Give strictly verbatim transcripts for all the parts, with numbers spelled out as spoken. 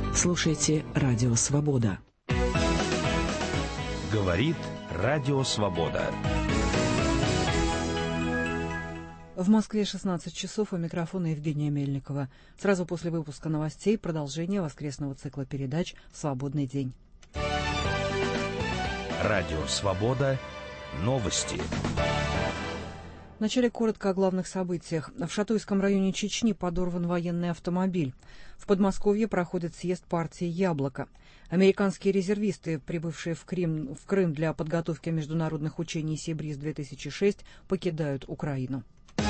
Слушайте «Радио Свобода». Говорит Радио Свобода. В Москве шестнадцать часов, у микрофона Евгения Мельникова. Сразу после выпуска новостей продолжение воскресного цикла передач «Свободный день». Радио Свобода. Новости. Вначале коротко о главных событиях. В Шатуйском районе Чечни подорван военный автомобиль. В Подмосковье проходит съезд партии «Яблоко». Американские резервисты, прибывшие в Крым, в Крым для подготовки международных учений «Сибриз-две тысячи шесть», покидают Украину.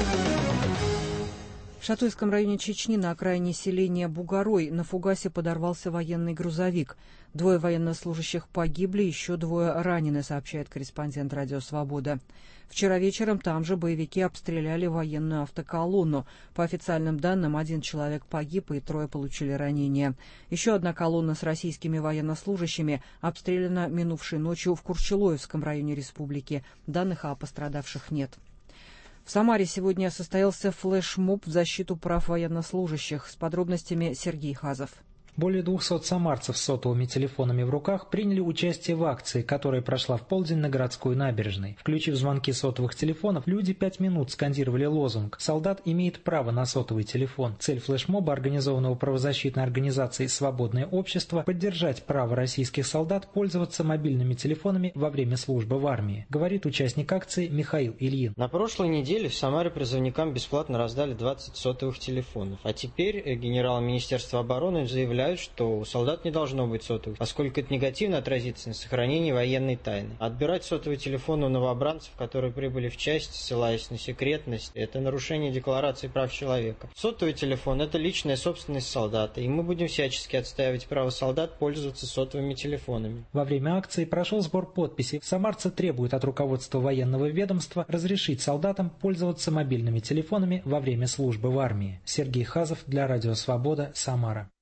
В Шатуйском районе Чечни на окраине селения Бугорой на фугасе подорвался военный грузовик. Двое военнослужащих погибли, еще двое ранены, сообщает корреспондент «Радио Свобода». Вчера вечером там же боевики обстреляли военную автоколонну. По официальным данным, один человек погиб и трое получили ранения. Еще одна колонна с российскими военнослужащими обстреляна минувшей ночью в Курчелоевском районе республики. Данных о пострадавших нет. В Самаре сегодня состоялся флешмоб в защиту прав военнослужащих. С подробностями Сергей Хазов. Более двухсот самарцев с сотовыми телефонами в руках приняли участие в акции, которая прошла в полдень на городской набережной. Включив звонки сотовых телефонов, люди пять минут скандировали лозунг «Солдат имеет право на сотовый телефон». Цель флешмоба, организованного правозащитной организацией «Свободное общество», поддержать право российских солдат пользоваться мобильными телефонами во время службы в армии, говорит участник акции Михаил Ильин. На прошлой неделе в Самаре призывникам бесплатно раздали двадцать сотовых телефонов, а теперь генерал Министерства обороны заявляет, что у солдат не должно быть сотовых, поскольку это негативно отразится на сохранении военной тайны. Отбирать сотовый телефон у новобранцев, которые прибыли в часть, ссылаясь на секретность, это нарушение Декларации прав человека. Сотовый телефон – это личная собственность солдата, и мы будем всячески отстаивать право солдат пользоваться сотовыми телефонами. Во время акции прошел сбор подписей. Самарцы требуют от руководства военного ведомства разрешить солдатам пользоваться мобильными телефонами во время службы в армии. Сергей Хазов для Радио Свобода, Самара.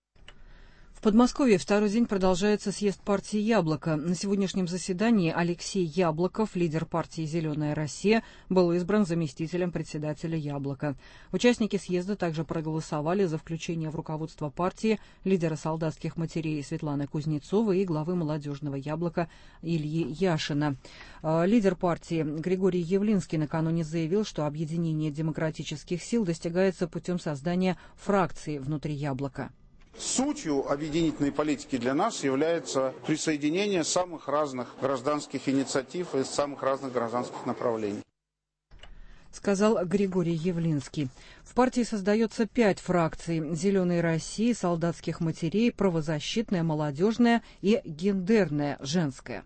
В Подмосковье второй день продолжается съезд партии «Яблоко». На сегодняшнем заседании Алексей Яблоков, лидер партии «Зеленая Россия», был избран заместителем председателя «Яблоко». Участники съезда также проголосовали за включение в руководство партии лидера солдатских матерей Светланы Кузнецовой и главы молодежного «Яблока» Ильи Яшина. Лидер партии Григорий Явлинский накануне заявил, что объединение демократических сил достигается путем создания фракции внутри «Яблока». Сутью объединительной политики для нас является присоединение самых разных гражданских инициатив из самых разных гражданских направлений. Сказал Григорий Явлинский. В партии создается пять фракций: «Зеленой России», «Солдатских матерей», «Правозащитная», «Молодежная» и «Гендерная», «Женская».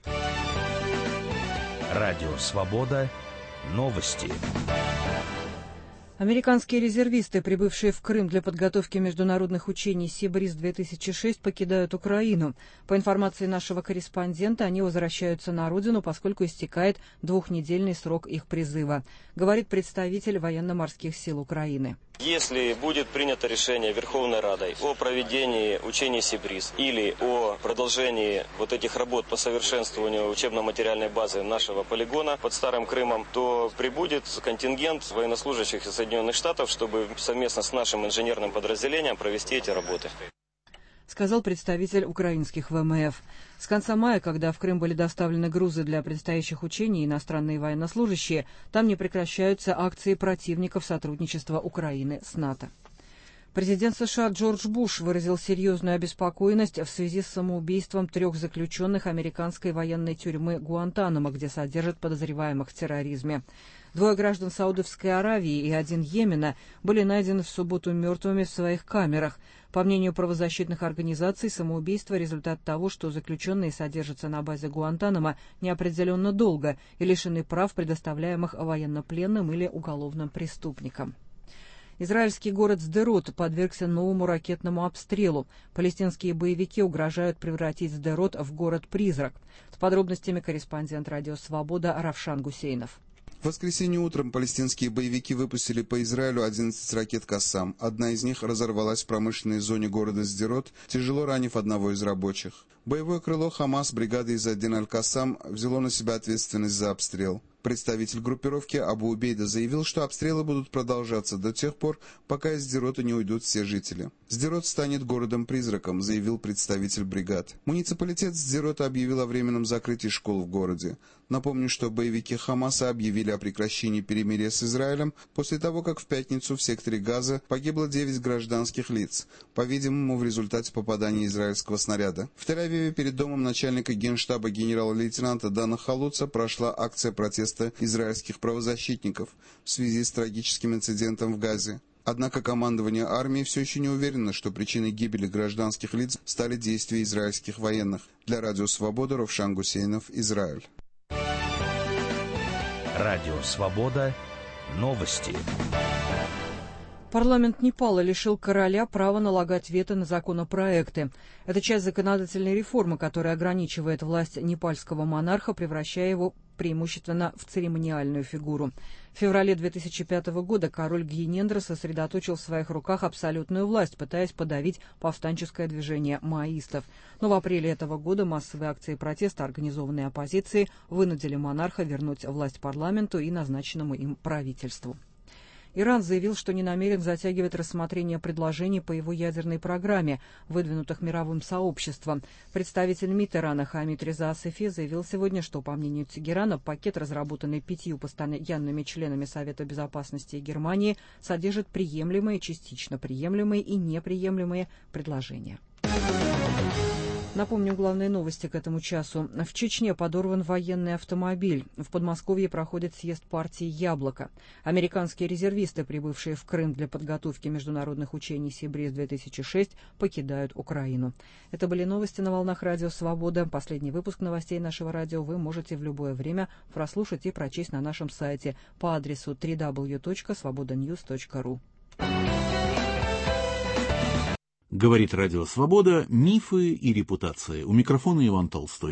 Радио Свобода. Новости. Американские резервисты, прибывшие в Крым для подготовки международных учений «Сибриз-две тысячи шесть», покидают Украину. По информации нашего корреспондента, они возвращаются на родину, поскольку истекает двухнедельный срок их призыва, говорит представитель военно-морских сил Украины. Если будет принято решение Верховной Радой о проведении учений «Сибриз» или о продолжении вот этих работ по совершенствованию учебно-материальной базы нашего полигона под Старым Крымом, то прибудет контингент военнослужащих из Соединенных Штатов, чтобы совместно с нашим инженерным подразделением провести эти работы. Сказал представитель украинских ВМФ. С конца мая, когда в Крым были доставлены грузы для предстоящих учений, иностранные военнослужащие, там не прекращаются акции противников сотрудничества Украины с НАТО. Президент США Джордж Буш выразил серьезную обеспокоенность в связи с самоубийством трех заключенных американской военной тюрьмы Гуантанамо, где содержат подозреваемых в терроризме. Двое граждан Саудовской Аравии и один Йемена были найдены в субботу мертвыми в своих камерах. По мнению правозащитных организаций, самоубийство – результат того, что заключенные содержатся на базе Гуантанамо неопределенно долго и лишены прав, предоставляемых военнопленным или уголовным преступникам. Израильский город Сдерот подвергся новому ракетному обстрелу. Палестинские боевики угрожают превратить Сдерот в город-призрак. С подробностями корреспондент «Радио Свобода» Равшан Гусейнов. В воскресенье утром палестинские боевики выпустили по Израилю одиннадцать ракет «Кассам». Одна из них разорвалась в промышленной зоне города Сдерот, тяжело ранив одного из рабочих. Боевое крыло Хамас бригады из Адин аль-Кассам взяло на себя ответственность за обстрел. Представитель группировки Абу Убейда заявил, что обстрелы будут продолжаться до тех пор, пока из Сдерота не уйдут все жители. Сдерот станет городом-призраком, заявил представитель бригад. Муниципалитет Сдерота объявил о временном закрытии школ в городе. Напомню, что боевики Хамаса объявили о прекращении перемирия с Израилем после того, как в пятницу в секторе Газа погибло девять гражданских лиц, по-видимому, в результате попадания израильского снаряда. В Тель-Авиве перед домом начальника генштаба генерала-лейтенанта Дана Халуца прошла акция протеста израильских правозащитников в связи с трагическим инцидентом в Газе. Однако командование армии все еще не уверено, что причиной гибели гражданских лиц стали действия израильских военных. Для Радио Свобода Ровшан Гусейнов, Израиль. Радио Свобода. Новости. Парламент Непала лишил короля права налагать вето на законопроекты. Это часть законодательной реформы, которая ограничивает власть непальского монарха, превращая его преимущественно в церемониальную фигуру. В феврале две тысячи пятого года король Гьянендра сосредоточил в своих руках абсолютную власть, пытаясь подавить повстанческое движение маоистов. Но в апреле этого года массовые акции протеста, организованные оппозицией, вынудили монарха вернуть власть парламенту и назначенному им правительству. Иран заявил, что не намерен затягивать рассмотрение предложений по его ядерной программе, выдвинутых мировым сообществом. Представитель МИД Ирана Хамид Реза Асефи заявил сегодня, что, по мнению Тегерана, пакет, разработанный пятью постоянными членами Совета Безопасности Германии, содержит приемлемые, частично приемлемые и неприемлемые предложения. Напомню главные новости к этому часу. В Чечне подорван военный автомобиль. В Подмосковье проходит съезд партии «Яблоко». Американские резервисты, прибывшие в Крым для подготовки международных учений «Сибриз-две тысячи шесть», покидают Украину. Это были новости на волнах Радио Свобода. Последний выпуск новостей нашего радио вы можете в любое время прослушать и прочесть на нашем сайте по адресу дабл ю дабл ю дабл ю точка свобода ньюс точка ру. Говорит Радио Свобода. Мифы и репутация. У микрофона Иван Толстой.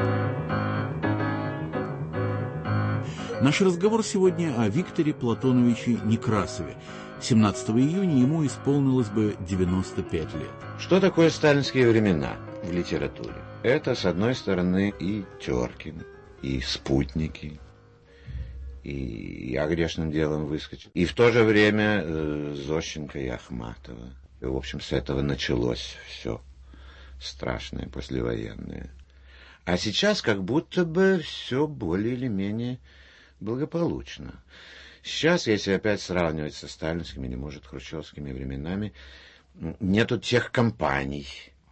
Наш разговор сегодня о Викторе Платоновиче Некрасове. семнадцатого июня ему исполнилось бы девяносто пять лет. Что такое сталинские времена в литературе? Это, с одной стороны, и Теркин, и спутники, и я грешным делом выскочил. И в то же время э, Зощенко и Ахматова. И, в общем, с этого началось все страшное послевоенное. А сейчас как будто бы все более или менее благополучно. Сейчас, если опять сравнивать со сталинскими или, может, хрущевскими временами, нету тех кампаний,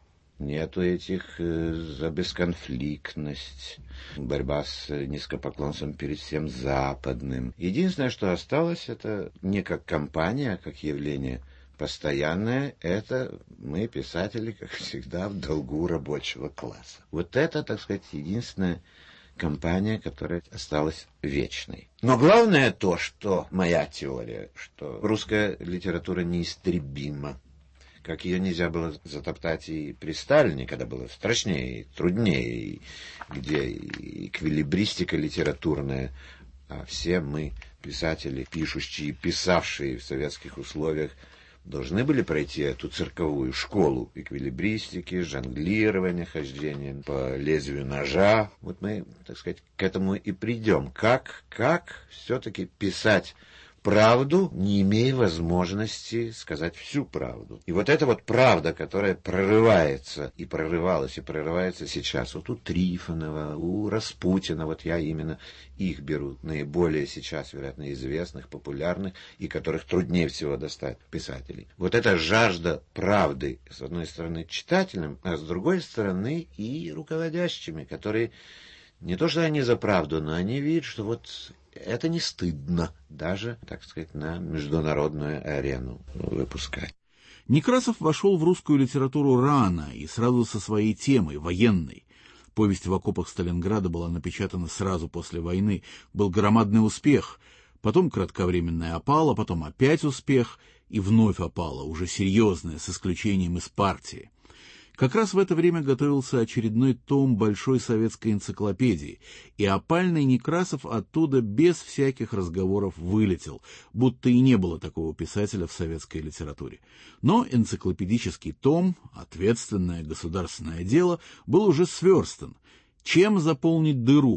нету этих э, за бесконфликтность, борьба с низкопоклонством перед всем западным. Единственное, что осталось, это не как кампания, а как явление постоянное, это мы, писатели, как всегда, в долгу рабочего класса. Вот это, так сказать, единственная кампания, которая осталась вечной. Но главное то, что моя теория, что русская литература неистребима, как ее нельзя было затоптать и при Сталине, когда было страшнее и труднее, и где и эквилибристика литературная, а все мы, писатели, пишущие, писавшие в советских условиях, должны были пройти эту цирковую школу эквилибристики, жонглирования, хождения по лезвию ножа. Вот мы, так сказать, к этому и придем. Как, как все-таки писать правду, не имея возможности сказать всю правду. И вот эта вот правда, которая прорывается, и прорывалась, и прорывается сейчас. Вот у Трифонова, у Распутина, вот я именно их беру, наиболее сейчас, вероятно, известных, популярных, и которых труднее всего достать писателей. Вот эта жажда правды, с одной стороны, читателям, а с другой стороны и руководящими, которые не то что они за правду, но они видят, что вот это не стыдно даже, так сказать, на международную арену выпускать. Некрасов вошел в русскую литературу рано и сразу со своей темой, военной. Повесть «В окопах Сталинграда» была напечатана сразу после войны. Был громадный успех. Потом кратковременная опала, потом опять успех, и вновь опала, уже серьезная, с исключением из партии. Как раз в это время готовился очередной том Большой советской энциклопедии, и опальный Некрасов оттуда без всяких разговоров вылетел, будто и не было такого писателя в советской литературе. Но энциклопедический том, ответственное государственное дело, был уже сверстан. Чем заполнить дыру?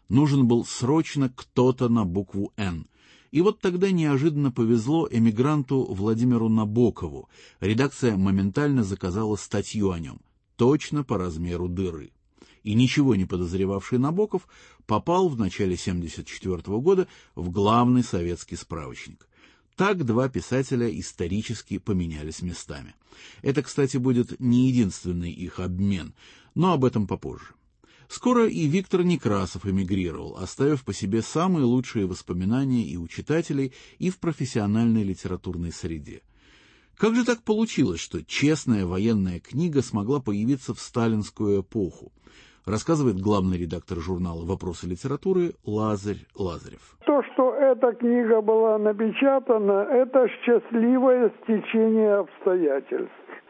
Нужен был срочно кто-то на букву «Н». И вот тогда неожиданно повезло эмигранту Владимиру Набокову. Редакция моментально заказала статью о нем, точно по размеру дыры. И ничего не подозревавший Набоков попал в начале семьдесят четвёртого года в главный советский справочник. Так два писателя исторически поменялись местами. Это, кстати, будет не единственный их обмен, но об этом попозже. Скоро и Виктор Некрасов эмигрировал, оставив по себе самые лучшие воспоминания и у читателей, и в профессиональной литературной среде. Как же так получилось, что честная военная книга смогла появиться в сталинскую эпоху? Рассказывает главный редактор журнала «Вопросы литературы» Лазарь Лазарев. То, что эта книга была напечатана, это счастливое стечение обстоятельств.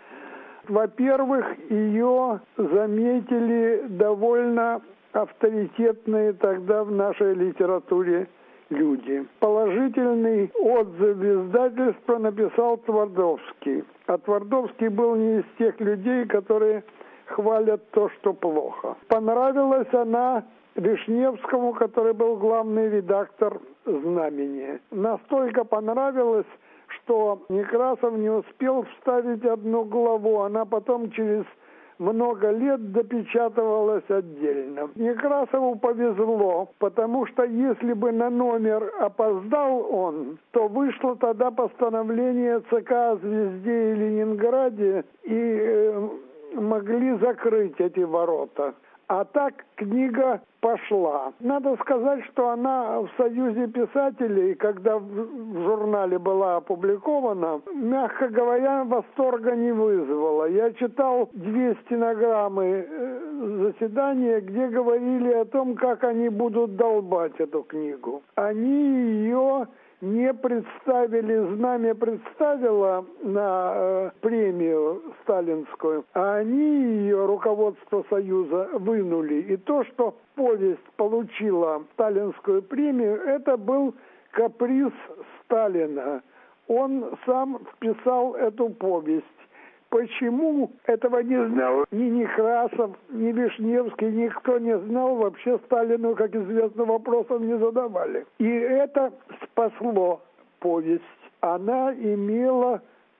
Во-первых, ее заметили довольно авторитетные тогда в нашей литературе люди. Положительный отзыв издательства написал Твардовский. А Твардовский был не из тех людей, которые хвалят то, что плохо. Понравилась она Вишневскому, который был главный редактор «Знамени». Настолько понравилась, что Некрасов не успел вставить одну главу. Она потом через много лет допечатывалась отдельно. Некрасову повезло, потому что если бы на номер опоздал он, то вышло тогда постановление ЦК о «Звезде» и Ленинграде, и э, могли закрыть эти ворота. А так книга пошла. Надо сказать, что она в Союзе писателей, когда в журнале была опубликована, мягко говоря, восторга не вызвала. Я читал две стенограммы заседания, где говорили о том, как они будут долбать эту книгу. Они ее не представили, «Знамя» представила на э, премию сталинскую, а они ее, руководство Союза, вынули. И то, что повесть получила сталинскую премию, это был каприз Сталина. Он сам вписал эту повесть. Почему? Этого не знал ни Некрасов, ни Вишневский, никто не знал. Вообще Сталину, как известно, вопросов не задавали. И это спасло повесть. Она имела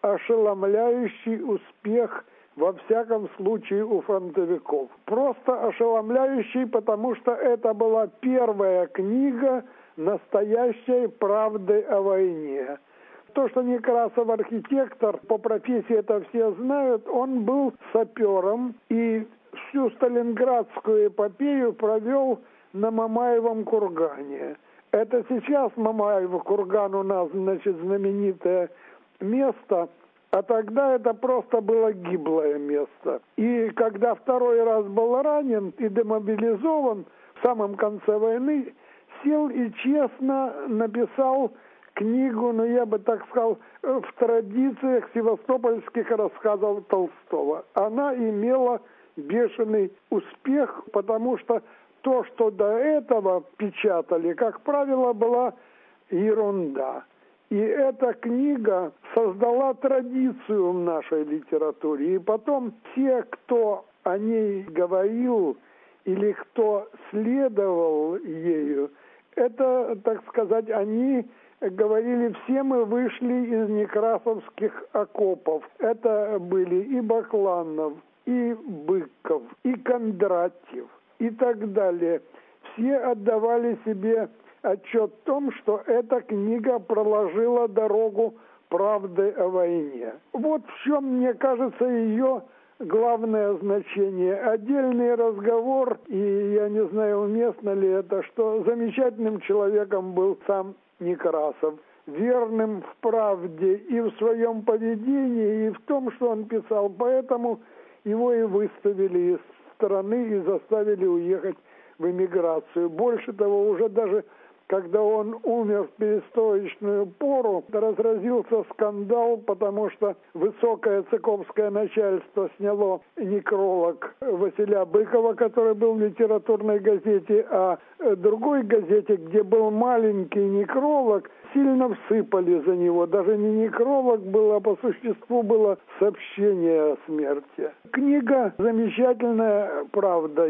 ошеломляющий успех, во всяком случае, у фронтовиков. Просто ошеломляющий, потому что это была первая книга настоящей правды о войне. То, что Некрасов архитектор, по профессии это все знают, он был сапером и всю сталинградскую эпопею провел на Мамаевом кургане. Это сейчас Мамаев курган у нас, значит, знаменитое место, а тогда это просто было гиблое место. И когда второй раз был ранен и демобилизован в самом конце войны, сел и честно написал книгу, ну я бы так сказал, в традициях севастопольских рассказов Толстого. Она имела бешеный успех, потому что то, что до этого печатали, как правило, была ерунда. И эта книга создала традицию в нашей литературе. И потом все, кто о ней говорил или кто следовал ею, это, так сказать, они говорили, все мы вышли из некрасовских окопов. Это были и Бакланов, и Быков, и Кондратьев, и так далее. Все отдавали себе отчет в том, что эта книга проложила дорогу правды о войне. Вот в чем, мне кажется, ее главное значение. Отдельный разговор, и я не знаю, уместно ли это, что замечательным человеком был сам Некрасов, верным в правде и в своем поведении, и в том, что он писал. Поэтому его и выставили из страны и заставили уехать в эмиграцию. Больше того, уже даже когда он умер в перестроечную пору, разразился скандал, потому что высокое цыковское начальство сняло некролог Василия Быкова, который был в литературной газете, а другой газете, где был маленький некролог, сильно всыпали за него. Даже не некролог был, а по существу было сообщение о смерти. Книга замечательная, правда,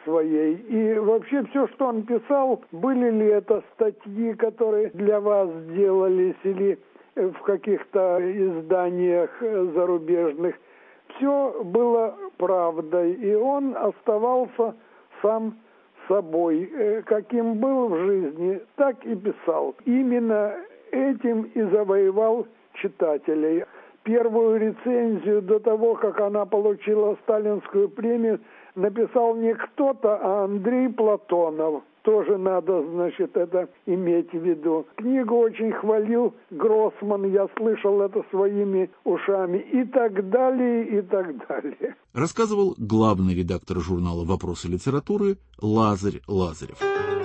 своей. И вообще все, что он писал, были ли это статьи, которые для вас делались, или в каких-то изданиях зарубежных, все было правдой. И он оставался сам собой. Каким был в жизни, так и писал. Именно этим и завоевал читателей. Первую рецензию до того, как она получила сталинскую премию, написал не кто-то, а Андрей Платонов. Тоже надо, значит, это иметь в виду. Книгу очень хвалил Гроссман, я слышал это своими ушами, и так далее, и так далее. Рассказывал главный редактор журнала «Вопросы литературы» Лазарь Лазарев.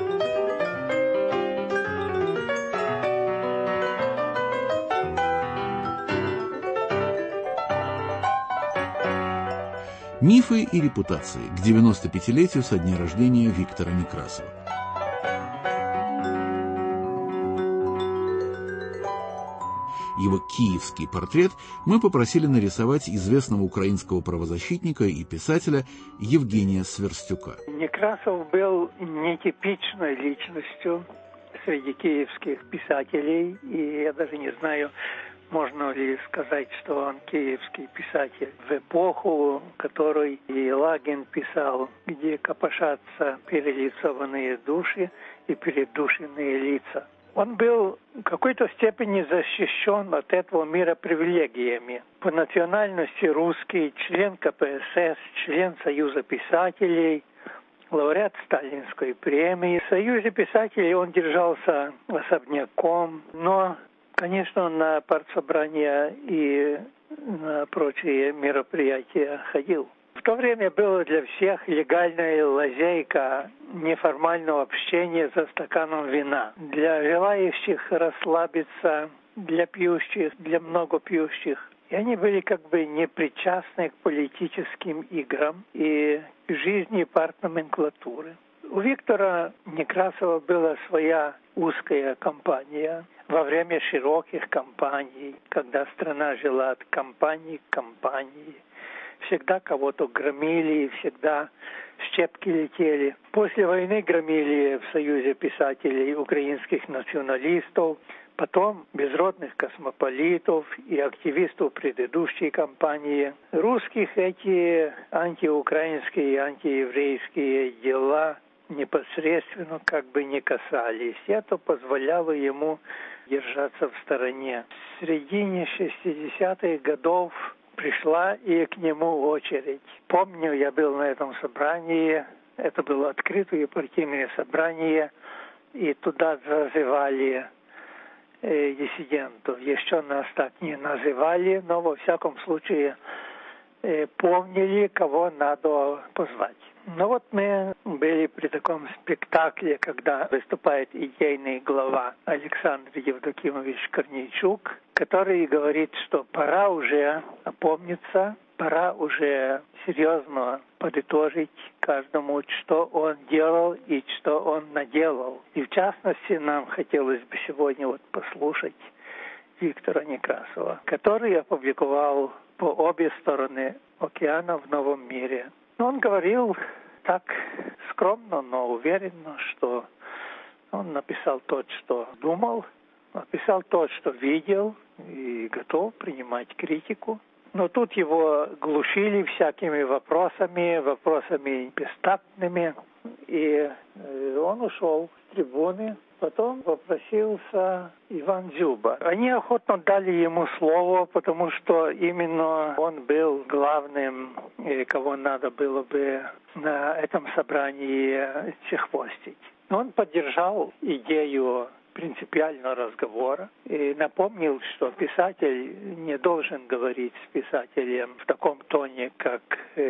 Мифы и репутации к девяносто пятилетию со дня рождения Виктора Некрасова. Его киевский портрет мы попросили нарисовать известного украинского правозащитника и писателя Евгения Сверстюка. Некрасов был нетипичной личностью среди киевских писателей, и я даже не знаю, можно ли сказать, что он киевский писатель в эпоху, которой и Лагин писал, где копошатся перелицованные души и передушенные лица. Он был в какой-то степени защищен от этого мира привилегиями. По национальности русский, член ка пэ эс эс, член Союза писателей, лауреат Сталинской премии. В Союзе писателей он держался особняком, но, конечно, на партсобрания и на прочие мероприятия ходил. В то время было для всех легальная лазейка неформального общения за стаканом вина. Для желающих расслабиться, для пьющих, для многопьющих. И они были как бы не причастны к политическим играм и к жизни партноменклатуры. У Виктора Некрасова была своя узкая кампания. Во время широких кампаний, когда страна жила от кампании к кампании, всегда кого-то громили, всегда щепки летели. После войны громили в Союзе писателей украинских националистов, потом безродных космополитов и активистов предыдущей кампании. Русских эти антиукраинские и антиеврейские дела непосредственно как бы не касались. Это позволяло ему держаться в стороне. В середине шестидесятых годов пришла и к нему очередь. Помню, я был на этом собрании, это было открытое партийное собрание, и туда зазывали э, диссидентов. Еще нас так не называли, но во всяком случае э, помнили, кого надо позвать. Ну вот мы были при таком спектакле, когда выступает идейный глава Александр Евдокимович Корнейчук, который говорит, что пора уже опомниться, пора уже серьезно подытожить каждому, что он делал и что он наделал. И в частности, нам хотелось бы сегодня вот послушать Виктора Некрасова, который опубликовал по обе стороны океана в «Новом мире». Он говорил так скромно, но уверенно, что он написал то, что думал, написал то, что видел, и готов принимать критику. Но тут его глушили всякими вопросами, вопросами бестактными, и он ушел с трибуны. Потом попросился Иван Дзюба. Они охотно дали ему слово, потому что именно он был главным, кого надо было бы на этом собрании чехвостить. Он поддержал идею принципиального разговора и напомнил, что писатель не должен говорить с писателем в таком тоне, как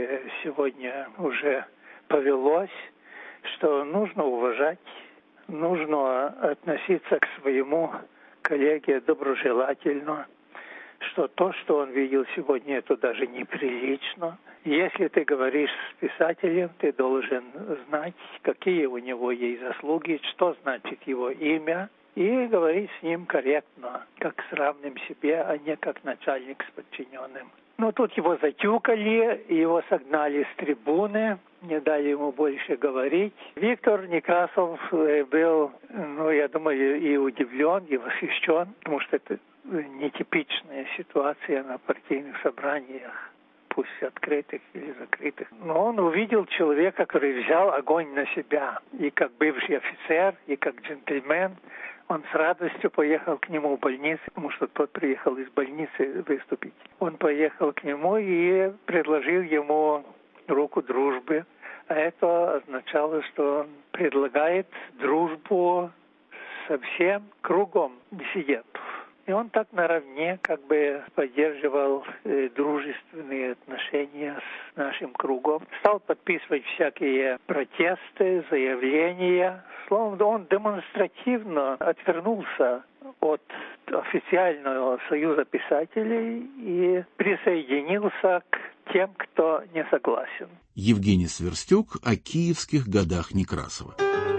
сегодня уже повелось, что нужно уважать, нужно относиться к своему коллеге доброжелательно, что то, что он видел сегодня, это даже неприлично. Если ты говоришь с писателем, ты должен знать, какие у него есть заслуги, что значит его имя, и говорить с ним корректно, как с равным себе, а не как начальник с подчиненным. Но тут его затюкали, его согнали с трибуны, не дали ему больше говорить. Виктор Некрасов был, ну, я думаю, и удивлен, и восхищен, потому что это нетипичная ситуация на партийных собраниях, пусть открытых или закрытых. Но он увидел человека, который взял огонь на себя. И как бывший офицер, и как джентльмен, он с радостью поехал к нему в больницу, потому что тот приехал из больницы выступить. Он поехал к нему и предложил ему руку дружбы. А это означало, что он предлагает дружбу со всем кругом диссидентов. И он так наравне как бы поддерживал э, дружественные отношения с нашим кругом. Стал подписывать всякие протесты, заявления. Словом, он демонстративно отвернулся от официального союза писателей и присоединился к тем, кто не согласен. Евгений Сверстюк о киевских годах Некрасова.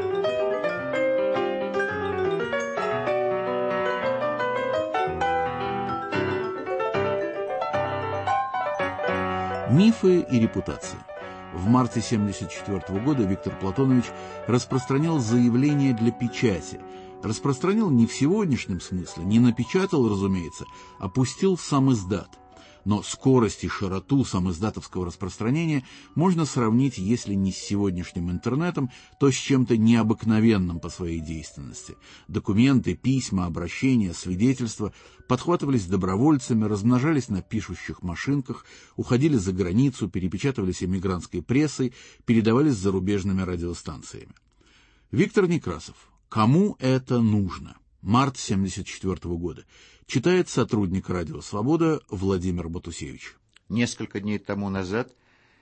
Мифы и репутация. В марте тысяча девятьсот семьдесят четвёртого года Виктор Платонович распространял заявление для печати. Распространил не в сегодняшнем смысле, не напечатал, разумеется, а пустил в сам издат. Но скорость и широту самиздатовского распространения можно сравнить, если не с сегодняшним интернетом, то с чем-то необыкновенным по своей действенности. Документы, письма, обращения, свидетельства подхватывались добровольцами, размножались на пишущих машинках, уходили за границу, перепечатывались эмигрантской прессой, передавались зарубежными радиостанциями. Виктор Некрасов. Кому это нужно? Март тысяча девятьсот семьдесят четвёртого года. Читает сотрудник «Радио Свобода» Владимир Батусевич. Несколько дней тому назад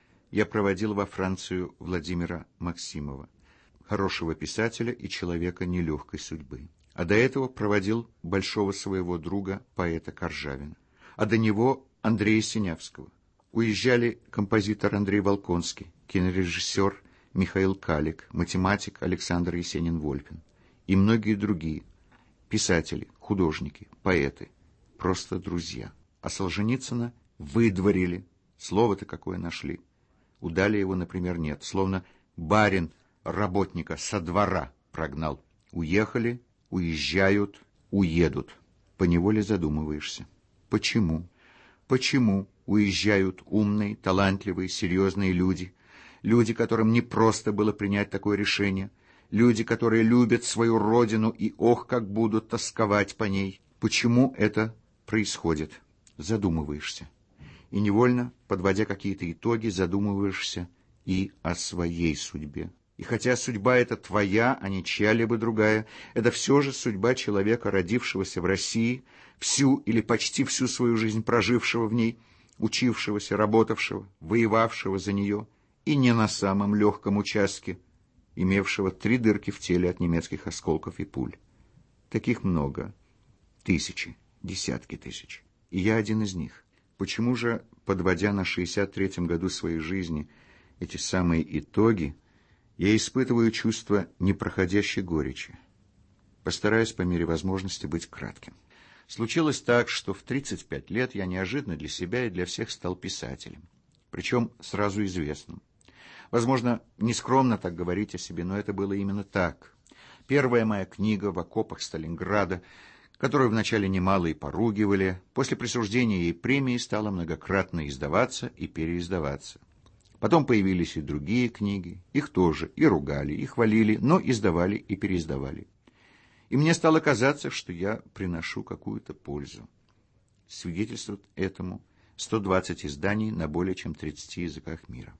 я проводил во Францию Владимира Максимова, хорошего писателя и человека нелегкой судьбы. А до этого проводил большого своего друга, поэта Коржавина. А до него Андрея Синявского. Уезжали композитор Андрей Волконский, кинорежиссер Михаил Калик, математик Александр Есенин-Вольпин и многие другие. Писатели, художники, поэты, просто друзья. А Солженицына выдворили. Слово-то какое нашли. У Даля его, например, нет. Словно барин работника со двора прогнал. Уехали, уезжают, уедут. Поневоле задумываешься. Почему? Почему уезжают умные, талантливые, серьезные люди? Люди, которым не просто было принять такое решение. Люди, которые любят свою родину и ох, как будут тосковать по ней. Почему это происходит? Задумываешься. И невольно, подводя какие-то итоги, задумываешься и о своей судьбе. И хотя судьба эта твоя, а не чья-либо другая, это все же судьба человека, родившегося в России, всю или почти всю свою жизнь прожившего в ней, учившегося, работавшего, воевавшего за нее, и не на самом легком участке, имевшего три дырки в теле от немецких осколков и пуль. Таких много. Тысячи, десятки тысяч. И я один из них. Почему же, подводя на шестьдесят третьем году своей жизни эти самые итоги, я испытываю чувство непроходящей горечи? Постараюсь по мере возможности быть кратким. Случилось так, что в тридцать пять лет я неожиданно для себя и для всех стал писателем. Причем сразу известным. Возможно, нескромно так говорить о себе, но это было именно так. Первая моя книга «В окопах Сталинграда», которую вначале немало и поругивали, после присуждения ей премии стала многократно издаваться и переиздаваться. Потом появились и другие книги, их тоже и ругали, и хвалили, но издавали и переиздавали. И мне стало казаться, что я приношу какую-то пользу. Свидетельствует этому сто двадцать изданий на более чем тридцати языках мира.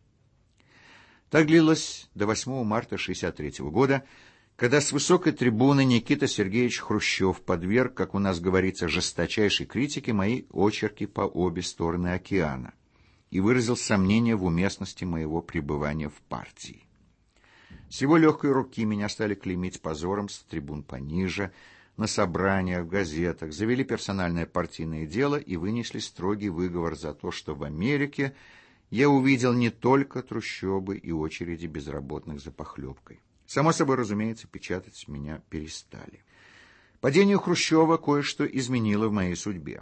Так длилось до восьмого марта шестьдесят третьего года, когда с высокой трибуны Никита Сергеевич Хрущев подверг, как у нас говорится, жесточайшей критике мои очерки по обе стороны океана и выразил сомнение в уместности моего пребывания в партии. С его легкой руки меня стали клеймить позором с трибун пониже, на собраниях, в газетах, завели персональное партийное дело и вынесли строгий выговор за то, что в Америке я увидел не только трущобы и очереди безработных за похлебкой. Само собой, разумеется, печатать меня перестали. Падение Хрущева кое-что изменило в моей судьбе.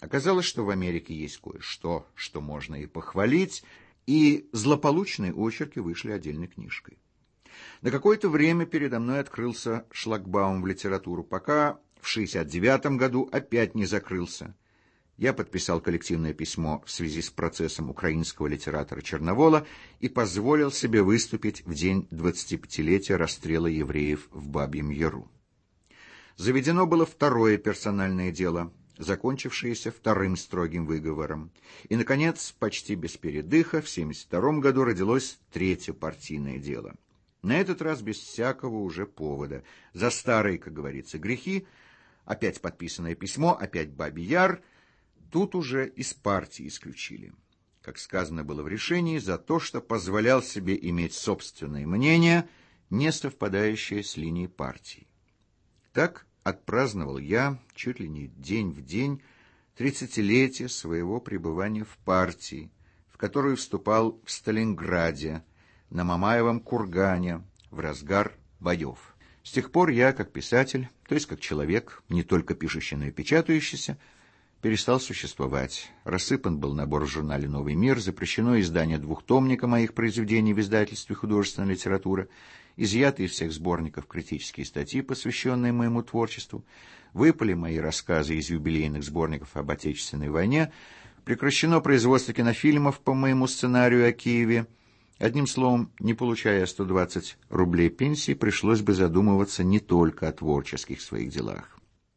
Оказалось, что в Америке есть кое-что, что можно и похвалить, и злополучные очерки вышли отдельной книжкой. На какое-то время передо мной открылся шлагбаум в литературу, пока в шестьдесят девятом году опять не закрылся. Я подписал коллективное письмо в связи с процессом украинского литератора Черновола и позволил себе выступить в день двадцатипятилетия расстрела евреев в Бабьем Яру. Заведено было второе персональное дело, закончившееся вторым строгим выговором. И, наконец, почти без передыха, в семьдесят втором году родилось третье партийное дело. На этот раз без всякого уже повода. За старые, как говорится, грехи, опять подписанное письмо, опять Бабий Яр. Тут уже из партии исключили. Как сказано было в решении, за то, что позволял себе иметь собственное мнение, не совпадающее с линией партии. Так отпраздновал я чуть ли не день в день тридцатилетие своего пребывания в партии, в которую вступал в Сталинграде, на Мамаевом кургане, в разгар боев. С тех пор я, как писатель, то есть как человек, не только пишущий, но и печатающийся, перестал существовать. Рассыпан был набор в журнале «Новый мир», запрещено издание двухтомника моих произведений в издательстве «Художественная литература», изъяты из всех сборников критические статьи, посвященные моему творчеству, выпали мои рассказы из юбилейных сборников об Отечественной войне, прекращено производство кинофильмов по моему сценарию о Киеве. Одним словом, не получая сто двадцать рублей пенсии, пришлось бы задумываться не только о творческих своих делах.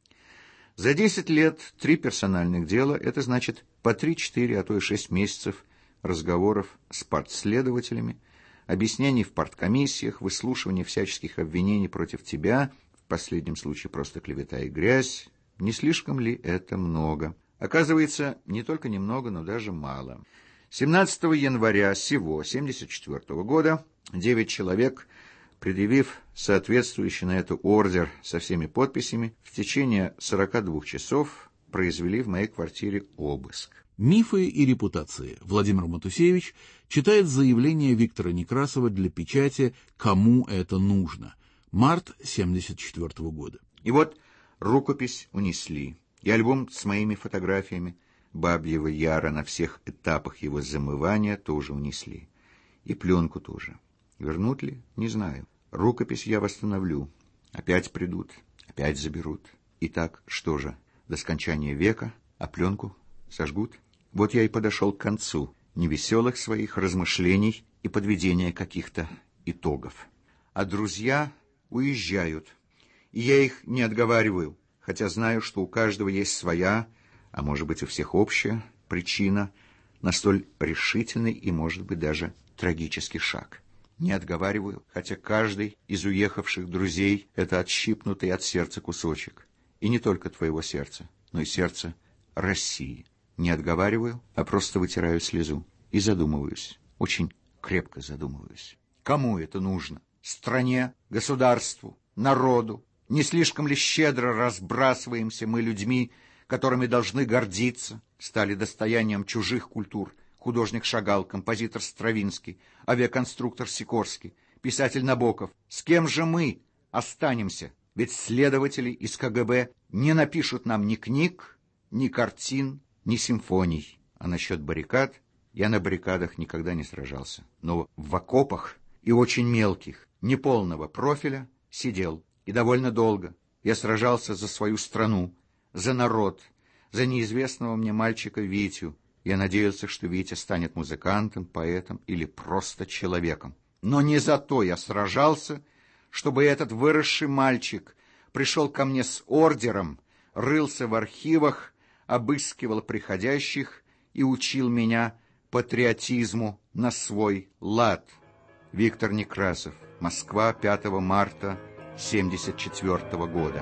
За десять лет три персональных дела, это значит по три-четыре, а то и шесть месяцев разговоров с партследователями, объяснений в парткомиссиях, выслушивания всяческих обвинений против тебя, в последнем случае просто клевета и грязь. Не слишком ли это много? Оказывается, не только немного, но даже мало. семнадцатого января сего семьдесят четвёртого года девять человек, предъявив соответствующий на это ордер со всеми подписями, в течение сорока двух часов произвели в моей квартире обыск. «Мифы и репутации». Владимир Матусевич читает заявление Виктора Некрасова для печати «Кому это нужно». Март семьдесят четвёртого года. И вот рукопись унесли, и альбом с моими фотографиями Бабьего Яра на всех этапах его замывания тоже унесли. И пленку тоже. Вернут ли? Не знаю. Рукопись я восстановлю. Опять придут, опять заберут. Итак, что же, до скончания века, а пленку сожгут? Вот я и подошел к концу невеселых своих размышлений и подведения каких-то итогов. А друзья уезжают, и я их не отговариваю, хотя знаю, что у каждого есть своя, а может быть у всех общая причина на столь решительный и, может быть, даже трагический шаг. Не отговариваю, хотя каждый из уехавших друзей — это отщипнутый от сердца кусочек. И не только твоего сердца, но и сердца России. Не отговариваю, а просто вытираю слезу и задумываюсь, очень крепко задумываюсь. Кому это нужно? Стране, государству, народу? Не слишком ли щедро разбрасываемся мы людьми, которыми должны гордиться, стали достоянием чужих культур? Художник Шагал, композитор Стравинский, авиаконструктор Сикорский, писатель Набоков. С кем же мы останемся? Ведь следователи из ка гэ бэ не напишут нам ни книг, ни картин, ни симфоний. А насчет баррикад, я на баррикадах никогда не сражался. Но в окопах и очень мелких, неполного профиля сидел. И довольно долго. Я сражался за свою страну, за народ, за неизвестного мне мальчика Витю. Я надеялся, что Витя станет музыкантом, поэтом или просто человеком. Но не за то я сражался, чтобы этот выросший мальчик пришел ко мне с ордером, рылся в архивах, обыскивал приходящих и учил меня патриотизму на свой лад. Виктор Некрасов. Москва, пятого марта семьдесят четвёртого года.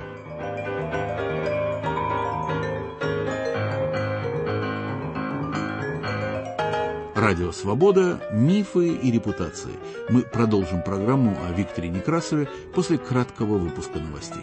Радио «Свобода. Мифы и репутации». Мы продолжим программу о Викторе Некрасове после краткого выпуска новостей.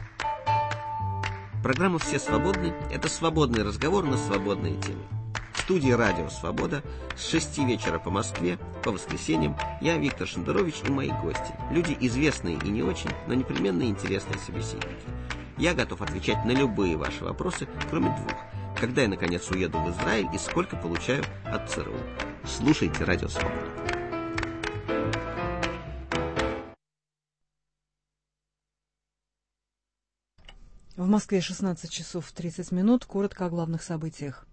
Программа «Все свободны» — это свободный разговор на свободные темы. В студии «Радио Свобода» с шести вечера по Москве, по воскресеньям, я, Виктор Шендерович, и мои гости. Люди известные и не очень, но непременно интересные собеседники. Я готов отвечать на любые ваши вопросы, кроме двух. Когда я, наконец, уеду в Израиль и сколько получаю от ЦРУ. Слушайте «Радио Свобода». В Москве шестнадцать часов тридцать минут. Коротко о главных событиях.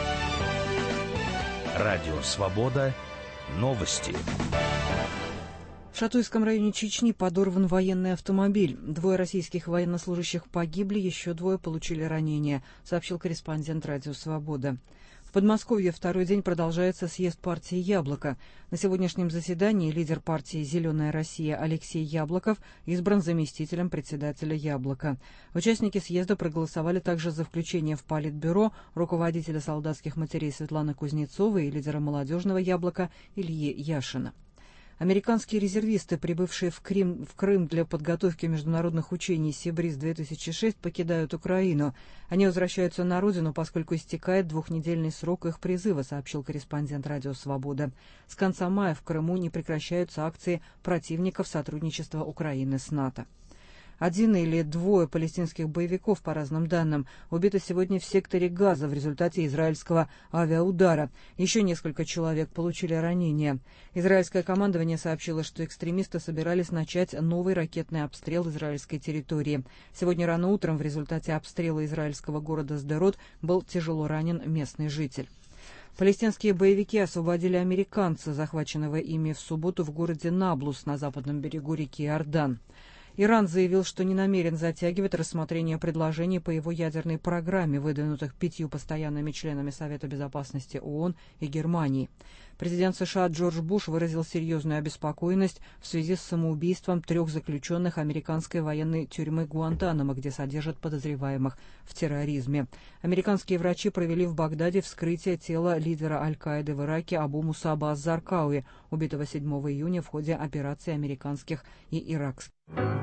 Радио «Свобода». Новости. В Шатуйском районе Чечни подорван военный автомобиль. Двое российских военнослужащих погибли, еще двое получили ранения, сообщил корреспондент «Радио Свобода». В Подмосковье второй день продолжается съезд партии «Яблоко». На сегодняшнем заседании лидер партии «Зеленая Россия» Алексей Яблоков избран заместителем председателя «Яблоко». Участники съезда проголосовали также за включение в Политбюро руководителя солдатских матерей Светланы Кузнецовой и лидера молодежного «Яблока» Ильи Яшина. Американские резервисты, прибывшие в Крым, в Крым для подготовки международных учений «Сибриз-две тысячи шесть», покидают Украину. Они возвращаются на родину, поскольку истекает двухнедельный срок их призыва, сообщил корреспондент «Радио Свобода». С конца мая в Крыму не прекращаются акции противников сотрудничества Украины с НАТО. Один или двое палестинских боевиков, по разным данным, убиты сегодня в секторе Газа в результате израильского авиаудара. Еще несколько человек получили ранения. Израильское командование сообщило, что экстремисты собирались начать новый ракетный обстрел израильской территории. Сегодня рано утром в результате обстрела израильского города Сдерот был тяжело ранен местный житель. Палестинские боевики освободили американца, захваченного ими в субботу в городе Наблус на западном берегу реки Иордан. Иран заявил, что не намерен затягивать рассмотрение предложений по его ядерной программе, выдвинутых пятью постоянными членами Совета Безопасности ООН и Германии. Президент США Джордж Буш выразил серьезную обеспокоенность в связи с самоубийством трех заключенных американской военной тюрьмы Гуантанамо, где содержат подозреваемых в терроризме. Американские врачи провели в Багдаде вскрытие тела лидера Аль-Каиды в Ираке Абу Мусаба аз-Заркауи, убитого седьмого июня в ходе операции американских и иракских.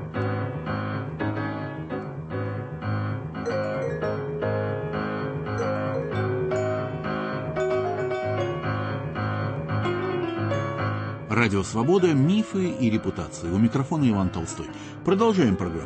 Радио «Свобода. Мифы и репутации». У микрофона Иван Толстой. Продолжаем программу.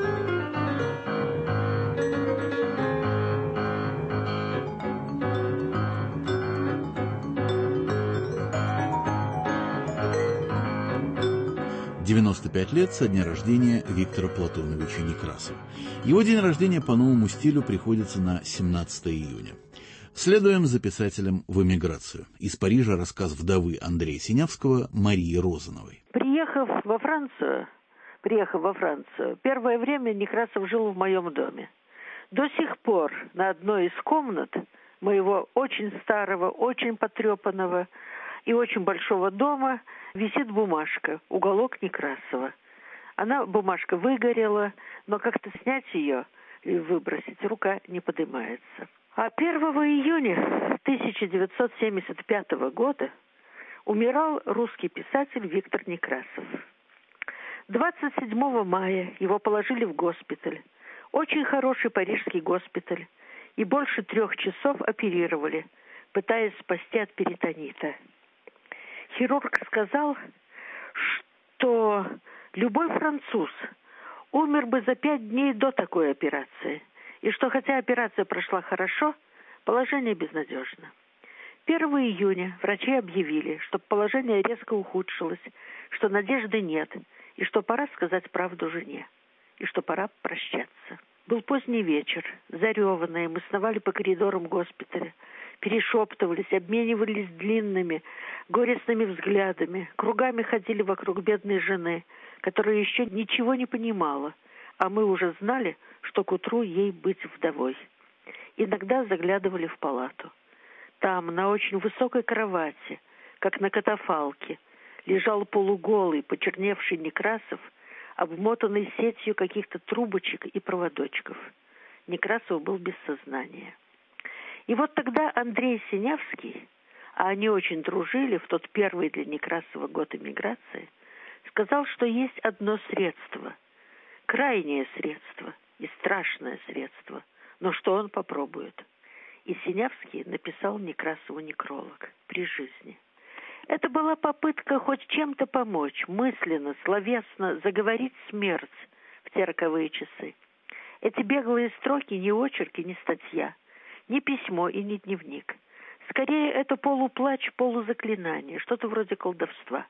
девяносто пять лет со дня рождения Виктора Платоновича Некрасова. Его день рождения по новому стилю приходится на семнадцатое июня. Следуем за писателем в эмиграцию. Из Парижа рассказ вдовы Андрея Синявского Марии Розановой. Приехав во Францию, приехав во Францию, первое время Некрасов жил в моем доме. До сих пор на одной из комнат моего очень старого, очень потрепанного и очень большого дома висит бумажка «Уголок Некрасова». Она, бумажка, выгорела, но как-то снять ее и выбросить рука не поднимается. А первого июня тысяча девятьсот семьдесят пятого года умирал русский писатель Виктор Некрасов. двадцать седьмого мая его положили в госпиталь. Очень хороший парижский госпиталь. И больше трех часов оперировали, пытаясь спасти от перитонита. Хирург сказал, что любой француз умер бы за пять дней до такой операции. И что хотя операция прошла хорошо, положение безнадежно. первого июня врачи объявили, что положение резко ухудшилось, что надежды нет, и что пора сказать правду жене, и что пора прощаться. Был поздний вечер, зареванные, мы сновали по коридорам госпиталя, перешептывались, обменивались длинными, горестными взглядами, кругами ходили вокруг бедной жены, которая еще ничего не понимала, а мы уже знали, что к утру ей быть вдовой. Иногда заглядывали в палату. Там, на очень высокой кровати, как на катафалке, лежал полуголый, почерневший Некрасов, обмотанный сетью каких-то трубочек и проводочков. Некрасов был без сознания. И вот тогда Андрей Синявский, а они очень дружили в тот первый для Некрасова год эмиграции, сказал, что есть одно средство, крайнее средство и страшное средство, но что он попробует. И Синявский написал Некрасову некролог при жизни. Это была попытка хоть чем-то помочь, мысленно, словесно заговорить смерть в те роковые часы. Эти беглые строки не очерки, не статья, не письмо и не дневник. Скорее, это полуплач, полузаклинание, что-то вроде колдовства.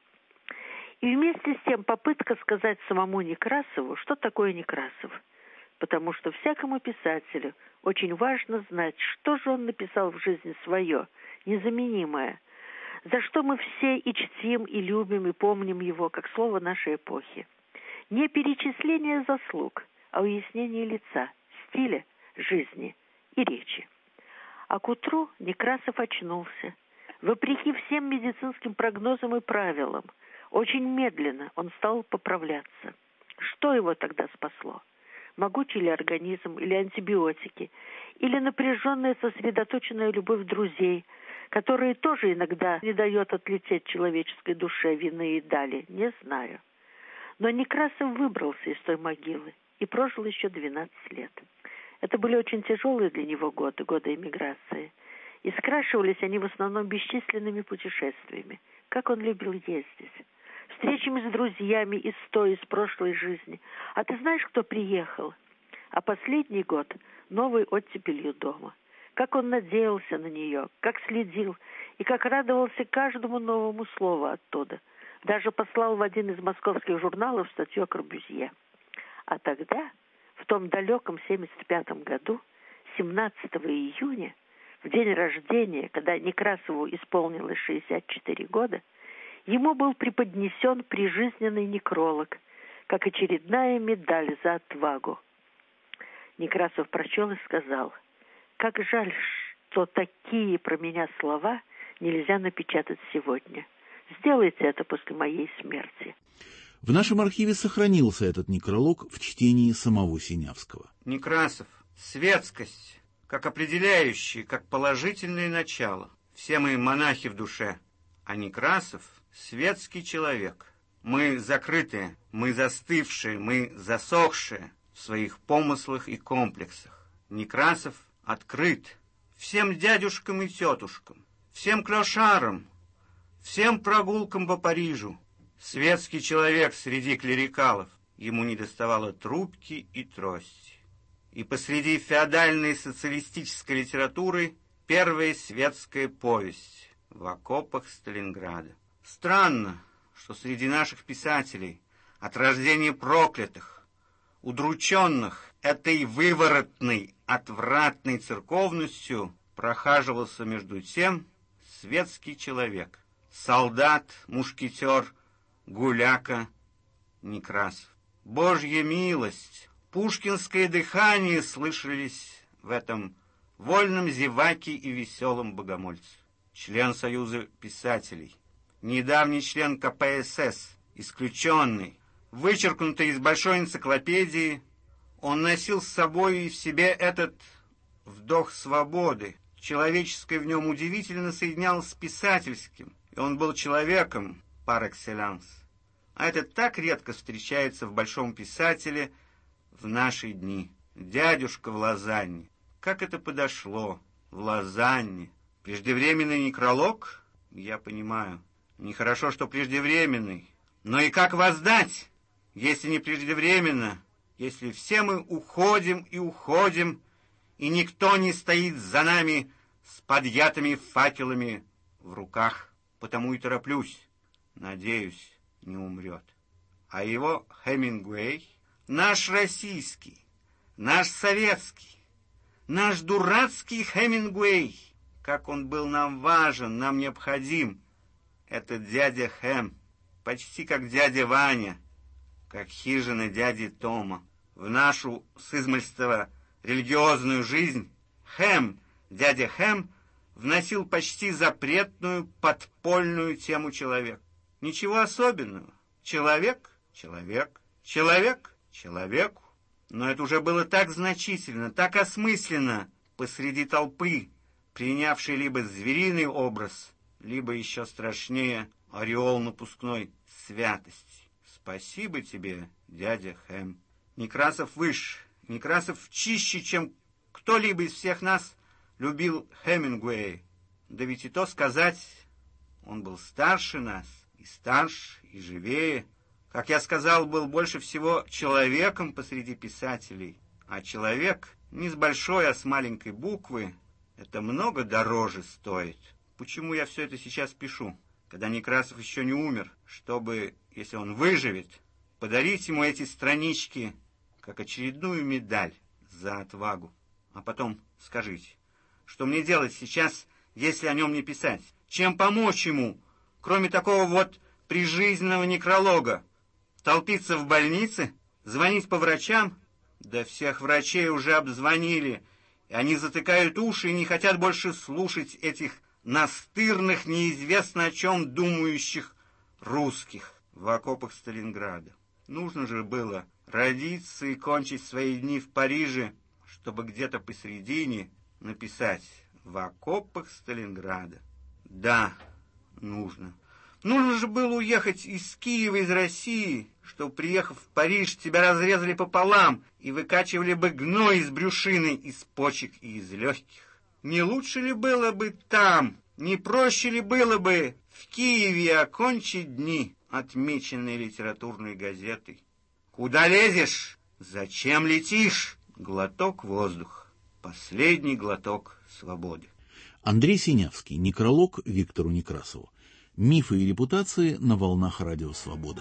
И вместе с тем попытка сказать самому Некрасову, что такое Некрасов. Потому что всякому писателю очень важно знать, что же он написал в жизни свое, незаменимое, за что мы все и чтим, и любим, и помним его, как слово нашей эпохи. Не перечисление заслуг, а уяснение лица, стиля, жизни и речи. А к утру Некрасов очнулся. Вопреки всем медицинским прогнозам и правилам, очень медленно он стал поправляться. Что его тогда спасло? Могучий ли организм, или антибиотики, или напряженная сосредоточенная любовь друзей, которые тоже иногда не дает отлететь человеческой душе вины и дали, не знаю. Но Некрасов выбрался из той могилы и прожил еще двенадцать лет. Это были очень тяжелые для него годы, годы эмиграции. И скрашивались они в основном бесчисленными путешествиями. Как он любил ездить. Встречами с друзьями из той, из прошлой жизни. А ты знаешь, кто приехал? А последний год новой оттепелью дома. Как он надеялся на нее, как следил и как радовался каждому новому слову оттуда. Даже послал в один из московских журналов статью о Корбюзье. А тогда, в том далеком семьдесят пятом году, семнадцатого июня, в день рождения, когда Некрасову исполнилось шестьдесят четыре года, ему был преподнесен прижизненный некролог, как очередная медаль за отвагу. Некрасов прочел и сказал: «Как жаль, что такие про меня слова нельзя напечатать сегодня. Сделайте это после моей смерти». В нашем архиве сохранился этот некролог в чтении самого Синявского. Некрасов. Светскость, как определяющее, как положительное начало. Все мы монахи в душе, а Некрасов — светский человек. Мы закрытые, мы застывшие, мы засохшие в своих помыслах и комплексах. Некрасов открыт всем дядюшкам и тетушкам, всем клошарам, всем прогулкам по Парижу. Светский человек среди клерикалов. Ему недоставало трубки и трости. И посреди феодальной социалистической литературы первая светская повесть «В окопах Сталинграда». Странно, что среди наших писателей, от рождения проклятых, удрученных этой выворотной, отвратной церковностью, прохаживался между тем светский человек, солдат, мушкетер, гуляка Некрасов. Божья милость, пушкинское дыхание слышались в этом вольном зеваке и веселом богомольце. Член Союза писателей, недавний член ка пэ эс эс, исключенный, вычеркнутый из большой энциклопедии, он носил с собой и в себе этот вдох свободы. Человеческое в нем удивительно соединялось с писательским, и он был человеком par excellence. А это так редко встречается в большом писателе в наши дни. Дядюшка в Лозанне. Как это подошло? В Лозанне. Преждевременный некролог? Я понимаю. Нехорошо, что преждевременный. Но и как воздать, если не преждевременно, если все мы уходим и уходим, и никто не стоит за нами с подъятыми факелами в руках? Потому и тороплюсь. Надеюсь, не умрет. А его Хемингуэй, наш российский, наш советский, наш дурацкий Хемингуэй, как он был нам важен, нам необходим, этот дядя Хэм, почти как дядя Ваня, как хижина дяди Тома. В нашу с измальства религиозную жизнь Хэм, дядя Хэм, вносил почти запретную подпольную тему человека. Ничего особенного. Человек, человек, человек, человеку. Но это уже было так значительно, так осмысленно посреди толпы, принявшей либо звериный образ, либо еще страшнее ореол напускной святости. Спасибо тебе, дядя Хэм. Некрасов выше, Некрасов чище, чем кто-либо из всех нас любил Хемингуэя. Да ведь и то сказать, он был старше нас, и старше, и живее. Как я сказал, был больше всего человеком посреди писателей. А человек не с большой, а с маленькой буквы, это много дороже стоит. Почему я все это сейчас пишу, когда Некрасов еще не умер, чтобы, если он выживет, подарить ему эти странички, как очередную медаль за отвагу. А потом скажите, что мне делать сейчас, если о нем не писать? Чем помочь ему, кроме такого вот прижизненного некролога? Толпиться в больнице? Звонить по врачам? Да всех врачей уже обзвонили, и они затыкают уши и не хотят больше слушать этих настырных, неизвестно о чем думающих русских в окопах Сталинграда. Нужно же было родиться и кончить свои дни в Париже, чтобы где-то посередине написать «В окопах Сталинграда». Да, нужно. Нужно же было уехать из Киева, из России, чтобы, приехав в Париж, тебя разрезали пополам и выкачивали бы гной из брюшины, из почек и из легких. Не лучше ли было бы там, не проще ли было бы в Киеве окончить дни, отмеченные литературной газетой? Куда лезешь? Зачем летишь? Глоток воздуха. Последний глоток свободы. Андрей Синявский. Некролог Виктору Некрасову. Мифы и репутации на волнах Радио Свобода.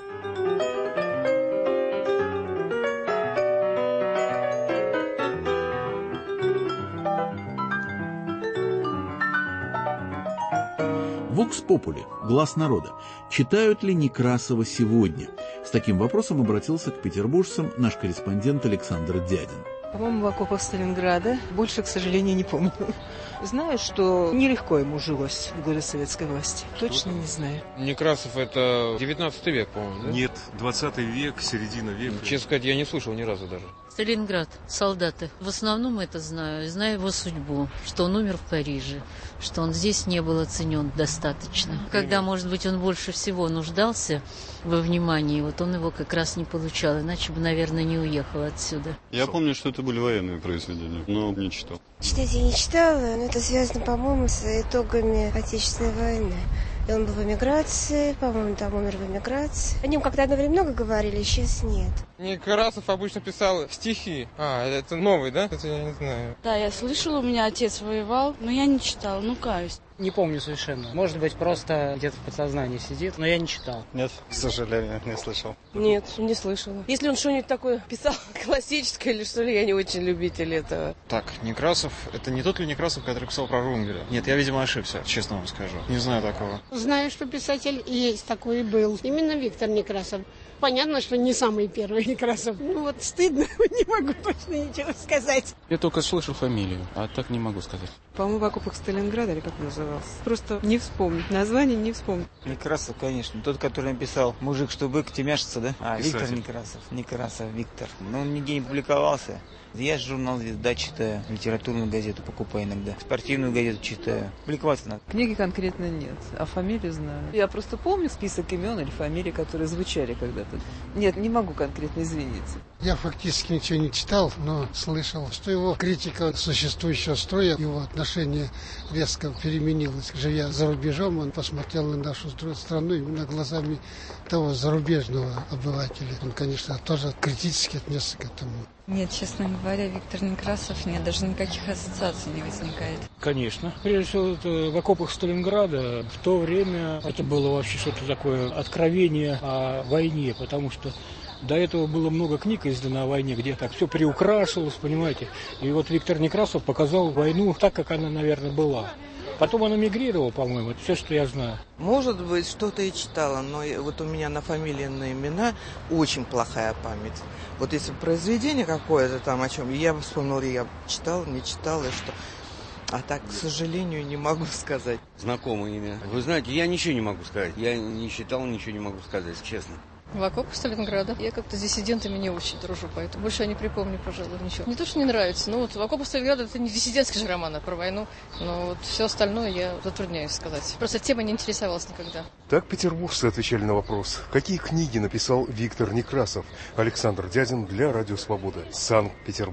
Вокс Попули. Глас народа. Читают ли Некрасова сегодня? С таким вопросом обратился к петербуржцам наш корреспондент Александр Дядин. По-моему, в окопах Сталинграда. Больше, к сожалению, не помню. Знаю, что нелегко ему жилось в годы советской власти. Точно не знаю. Некрасов — это девятнадцатый век, по-моему, да? Нет, двадцатый век, середина века. Честно сказать, я не слышал ни разу даже. Сталинград, солдаты. В основном это знаю. Знаю его судьбу, что он умер в Париже, что он здесь не был оценен достаточно. Когда, может быть, он больше всего нуждался во внимании, вот он его как раз не получал, иначе бы, наверное, не уехал отсюда. Я помню, что это были военные произведения, но не читал. Читать я не читала, но это связано, по-моему, с итогами Отечественной войны. И он был в эмиграции, по-моему, там умер в эмиграции. О нем как-то одно время много говорили, сейчас нет. Некрасов обычно писал стихи. А, это новый, да? Это я не знаю. Да, я слышала, у меня отец воевал, но я не читала, ну каюсь. Не помню совершенно. Может быть, просто где-то в подсознании сидит, но я не читал. Нет, к сожалению, не слышал. Нет, не слышала. Если он что-нибудь такое писал, классическое или что ли, я не очень любитель этого. Так, Некрасов, это не тот ли Некрасов, который писал про Рунгеля? Нет, я, видимо, ошибся, честно вам скажу. Не знаю такого. Знаю, что писатель есть такой и был. Именно Виктор Некрасов. Понятно, что не самый первый Некрасов. Ну вот стыдно, не могу точно ничего сказать. Я только слышал фамилию, а так не могу сказать. По-моему, в окопах Сталинграда, или как назывался. Просто не вспомнить. Название не вспомнить. Некрасов, конечно. Тот, который написал «Мужик, что бык, темяшится», да? А, Писатель. Виктор Некрасов. Некрасов Виктор. Но он нигде не публиковался. Я журнал «Звезда» читаю, литературную газету покупаю иногда, спортивную газету читаю. Публиковаться надо. Книги конкретно нет, а фамилию знаю. Я просто помню список имен или фамилий, которые звучали когда-то. Нет, не могу конкретно извиниться. Я фактически ничего не читал, но слышал, что его критика существующего строя, его отношение резко переменилось. Живя за рубежом, он посмотрел на нашу страну именно глазами того зарубежного обывателя. Он, конечно, тоже критически отнесся к этому. Нет, честно говоря, Виктор Некрасов, нет, даже никаких ассоциаций не возникает. Конечно. Прежде всего, это в окопах Сталинграда в то время это было вообще что-то такое откровение о войне, потому что до этого было много книг издано о войне, где так все приукрашивалось, понимаете. И вот Виктор Некрасов показал войну так, как она, наверное, была. Потом он эмигрировал, по-моему, это все, что я знаю. Может быть, что-то и читала, но вот у меня на фамилии, на имена очень плохая память. Вот если произведение какое-то там о чем, я вспомнил, я читал, не читал, и что... А так, к сожалению, не могу сказать. Знакомое имя. Вы знаете, я ничего не могу сказать. Я не читал, ничего не могу сказать, честно. В окопах Сталинграда. Я как-то с диссидентами не очень дружу, поэтому больше я не припомню, пожалуй, ничего. Не то, что не нравится, но вот в окопах Сталинграда это не диссидентский же роман, а про войну. Но вот все остальное я затрудняюсь сказать. Просто тема не интересовалась никогда. Так петербуржцы отвечали на вопрос, какие книги написал Виктор Некрасов. Александр Дядин для Радио Свобода. Санкт-Петербург.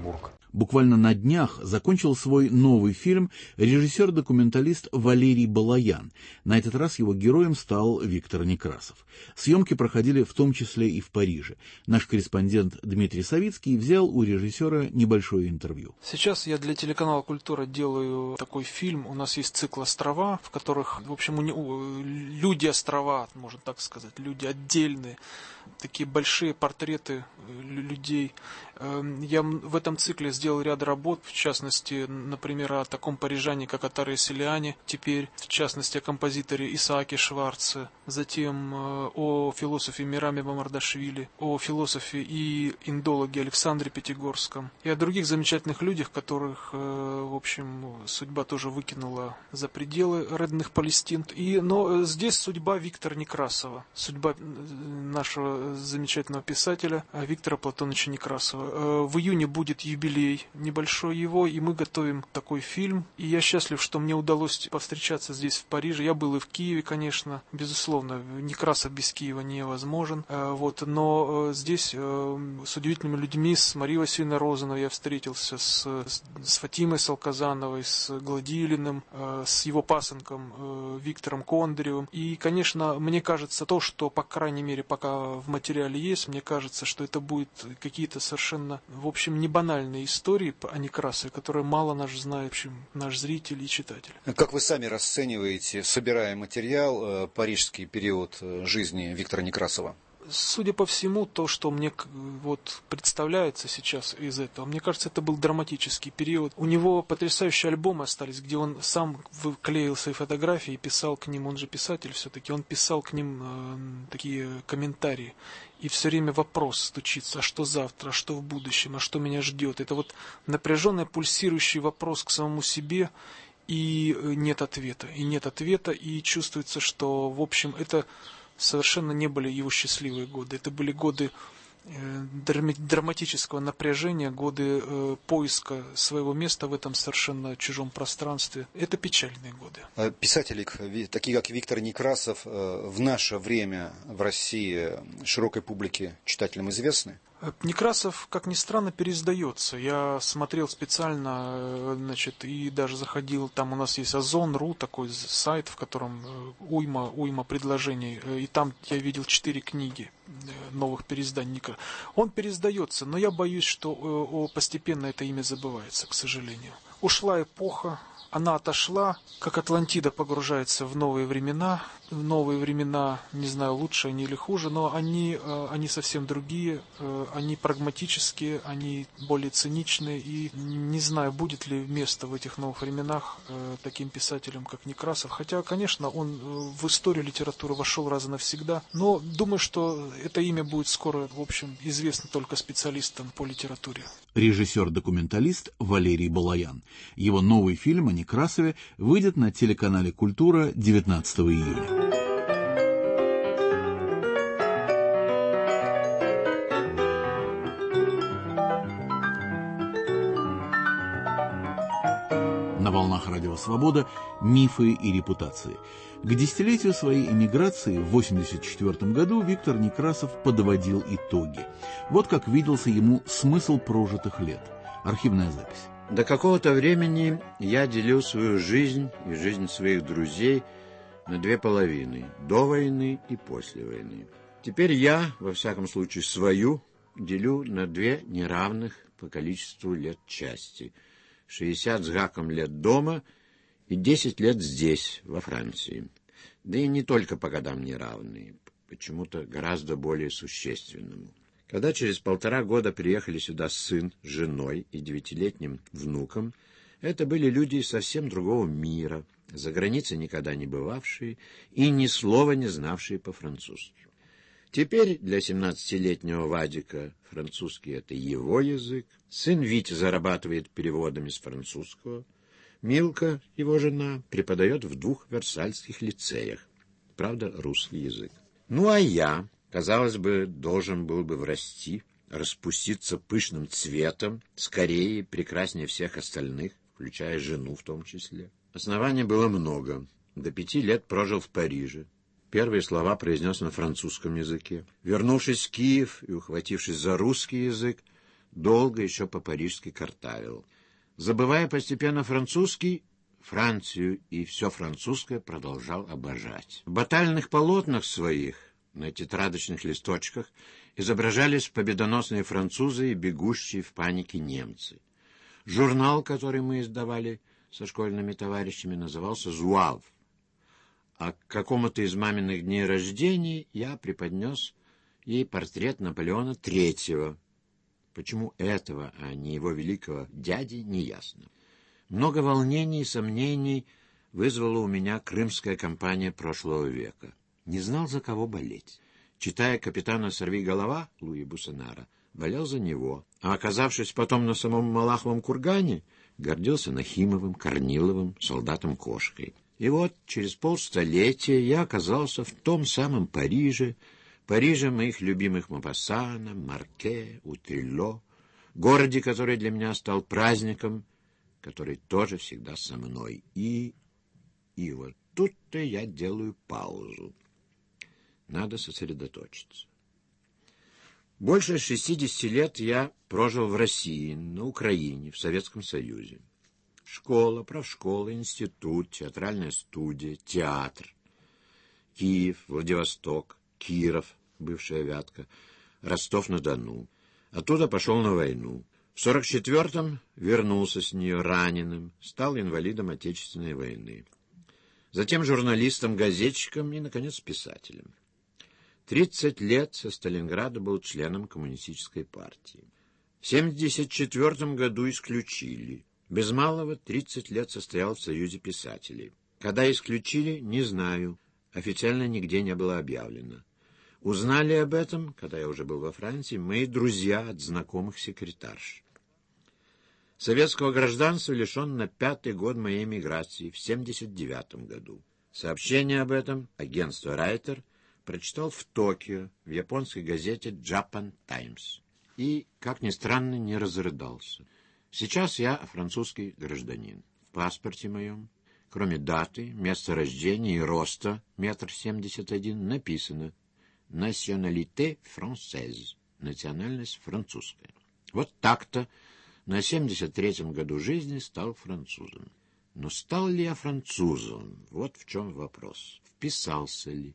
Буквально на днях закончил свой новый фильм режиссер-документалист Валерий Балаян. На этот раз его героем стал Виктор Некрасов. Съемки проходили в том числе и в Париже. Наш корреспондент Дмитрий Савицкий взял у режиссера небольшое интервью. Сейчас я для телеканала «Культура» делаю такой фильм. У нас есть цикл «Острова», в которых, в общем, люди-острова, можно так сказать, люди отдельные, такие большие портреты людей. Я в этом цикле сделал ряд работ, в частности, например, о таком парижане, как Атаре Селиане, теперь, в частности, о композиторе Исааке Шварце, затем о философе Мираме Мамардашвили, о философе и индологе Александре Пятигорском и о других замечательных людях, которых, в общем, судьба тоже выкинула за пределы родных Палестин. И, но здесь судьба Виктора Некрасова, судьба нашего замечательного писателя Виктора Платоновича Некрасова. В июне будет юбилей небольшой его, и мы готовим такой фильм. И я счастлив, что мне удалось повстречаться здесь, в Париже. Я был и в Киеве, конечно. Безусловно, Некрасов без Киева невозможен. Вот. Но здесь с удивительными людьми, с Марией Васильевной Розановой я встретился, с, с Фатимой Салказановой, с Гладилиным, с его пасынком Виктором Кондаревым. И, конечно, мне кажется, то, что, по крайней мере, пока в материале есть, мне кажется, что это будет какие-то совершенно, в общем, не банальные истории о Некрасове, которые мало наш знает, в общем, наш зритель и читатель. Как вы сами расцениваете, собирая материал, парижский период жизни Виктора Некрасова? Судя по всему, то, что мне вот представляется сейчас из этого, мне кажется, это был драматический период. У него потрясающие альбомы остались, где он сам выклеил свои фотографии и писал к ним, он же писатель все-таки, он писал к ним э, такие комментарии. И все время вопрос стучится, а что завтра, а что в будущем, а что меня ждет. Это вот напряженный, пульсирующий вопрос к самому себе, и нет ответа. И нет ответа, и чувствуется, что, в общем, это совершенно не были его счастливые годы. Это были годы э, драматического напряжения, годы э, поиска своего места в этом совершенно чужом пространстве. Это печальные годы. Писатели, такие как Виктор Некрасов, в наше время в России широкой публике, читателям известны? Некрасов, как ни странно, переиздается. Я смотрел специально, значит, и даже заходил, там у нас есть Озон точка ру, такой сайт, в котором уйма, уйма предложений, и там я видел четыре книги новых переизданий Некрасова. Он переиздается, но я боюсь, что постепенно это имя забывается, к сожалению. Ушла эпоха, она отошла, как Атлантида погружается в новые времена. Новые времена, не знаю, лучше они или хуже, но они, они совсем другие, они прагматические, они более циничные. И не знаю, будет ли место в этих новых временах таким писателям, как Некрасов. Хотя, конечно, он в историю литературы вошел раз и навсегда. Но думаю, что это имя будет скоро, в общем, известно только специалистам по литературе. Режиссер-документалист Валерий Балаян. Его новый фильм о Некрасове выйдет на телеканале «Культура» девятнадцатого июня. На волнах Радио Свобода «Мифы и репутации». К десятилетию своей эмиграции в восемьдесят четвёртом году Виктор Некрасов подводил итоги. Вот как виделся ему смысл прожитых лет. Архивная запись. До какого-то времени я делил свою жизнь и жизнь своих друзей на две половины – до войны и после войны. Теперь я, во всяком случае, свою делю на две неравных по количеству лет части – шестьдесят с гаком лет дома и десять лет здесь, во Франции. Да и не только по годам неравные, почему-то гораздо более существенному. Когда через полтора года приехали сюда сын с женой и девятилетним внуком, это были люди из совсем другого мира, за границей никогда не бывавшие и ни слова не знавшие по-французски. Теперь для семнадцатилетнего Вадика французский – это его язык. Сын Витя зарабатывает переводами с французского. Милка, его жена, преподает в двух версальских лицеях. Правда, русский язык. Ну, а я, казалось бы, должен был бы врасти, распуститься пышным цветом, скорее и прекраснее всех остальных, включая жену в том числе. Оснований было много. До пяти лет прожил в Париже. Первые слова произнес на французском языке. Вернувшись в Киев и ухватившись за русский язык, долго еще по-парижски картавил. Забывая постепенно французский, Францию и все французское продолжал обожать. В батальных полотнах своих, на тетрадочных листочках, изображались победоносные французы и бегущие в панике немцы. Журнал, который мы издавали со школьными товарищами, назывался «Зуав», а к какому-то из маминых дней рождения я преподнес ей портрет Наполеона Третьего. Почему этого, а не его великого дяди, неясно. Много волнений и сомнений вызвала у меня крымская кампания прошлого века. Не знал, за кого болеть. Читая «Капитана Сорвиголова» Луи Буссенара, болел за него, а оказавшись потом на самом Малаховом кургане, гордился Нахимовым, Корниловым, солдатом-кошкой. И вот через полстолетия я оказался в том самом Париже, Париже моих любимых Мопассана, Марке, Утрилло, городе, который для меня стал праздником, который тоже всегда со мной. И, и вот тут-то я делаю паузу. Надо сосредоточиться. Больше шестидесяти лет я прожил в России, на Украине, в Советском Союзе. Школа, правшкола, институт, театральная студия, театр. Киев, Владивосток, Киров, бывшая Вятка, Ростов-на-Дону. Оттуда пошел на войну. В сорок четвертом вернулся с нее раненым, стал инвалидом Отечественной войны. Затем журналистом-газетчиком и, наконец, писателем. Тридцать лет со Сталинграда был членом коммунистической партии. В семьдесят четвертом году исключили. Без малого тридцать лет состоял в Союзе писателей. Когда исключили, не знаю. Официально нигде не было объявлено. Узнали об этом, когда я уже был во Франции, мои друзья от знакомых секретарш. Советского гражданства лишен на пятый год моей эмиграции в семьдесят девятом году. Сообщение об этом агентство «Райтер» прочитал в Токио, в японской газете «Japan Times». И, как ни странно, не разрыдался. Сейчас я французский гражданин. В паспорте моем, кроме даты, места рождения и роста, метр семьдесят один, написано «Nationalité française», национальность французская. Вот так-то на семьдесят третьем году жизни стал французом. Но стал ли я французом? Вот в чем вопрос. Вписался ли?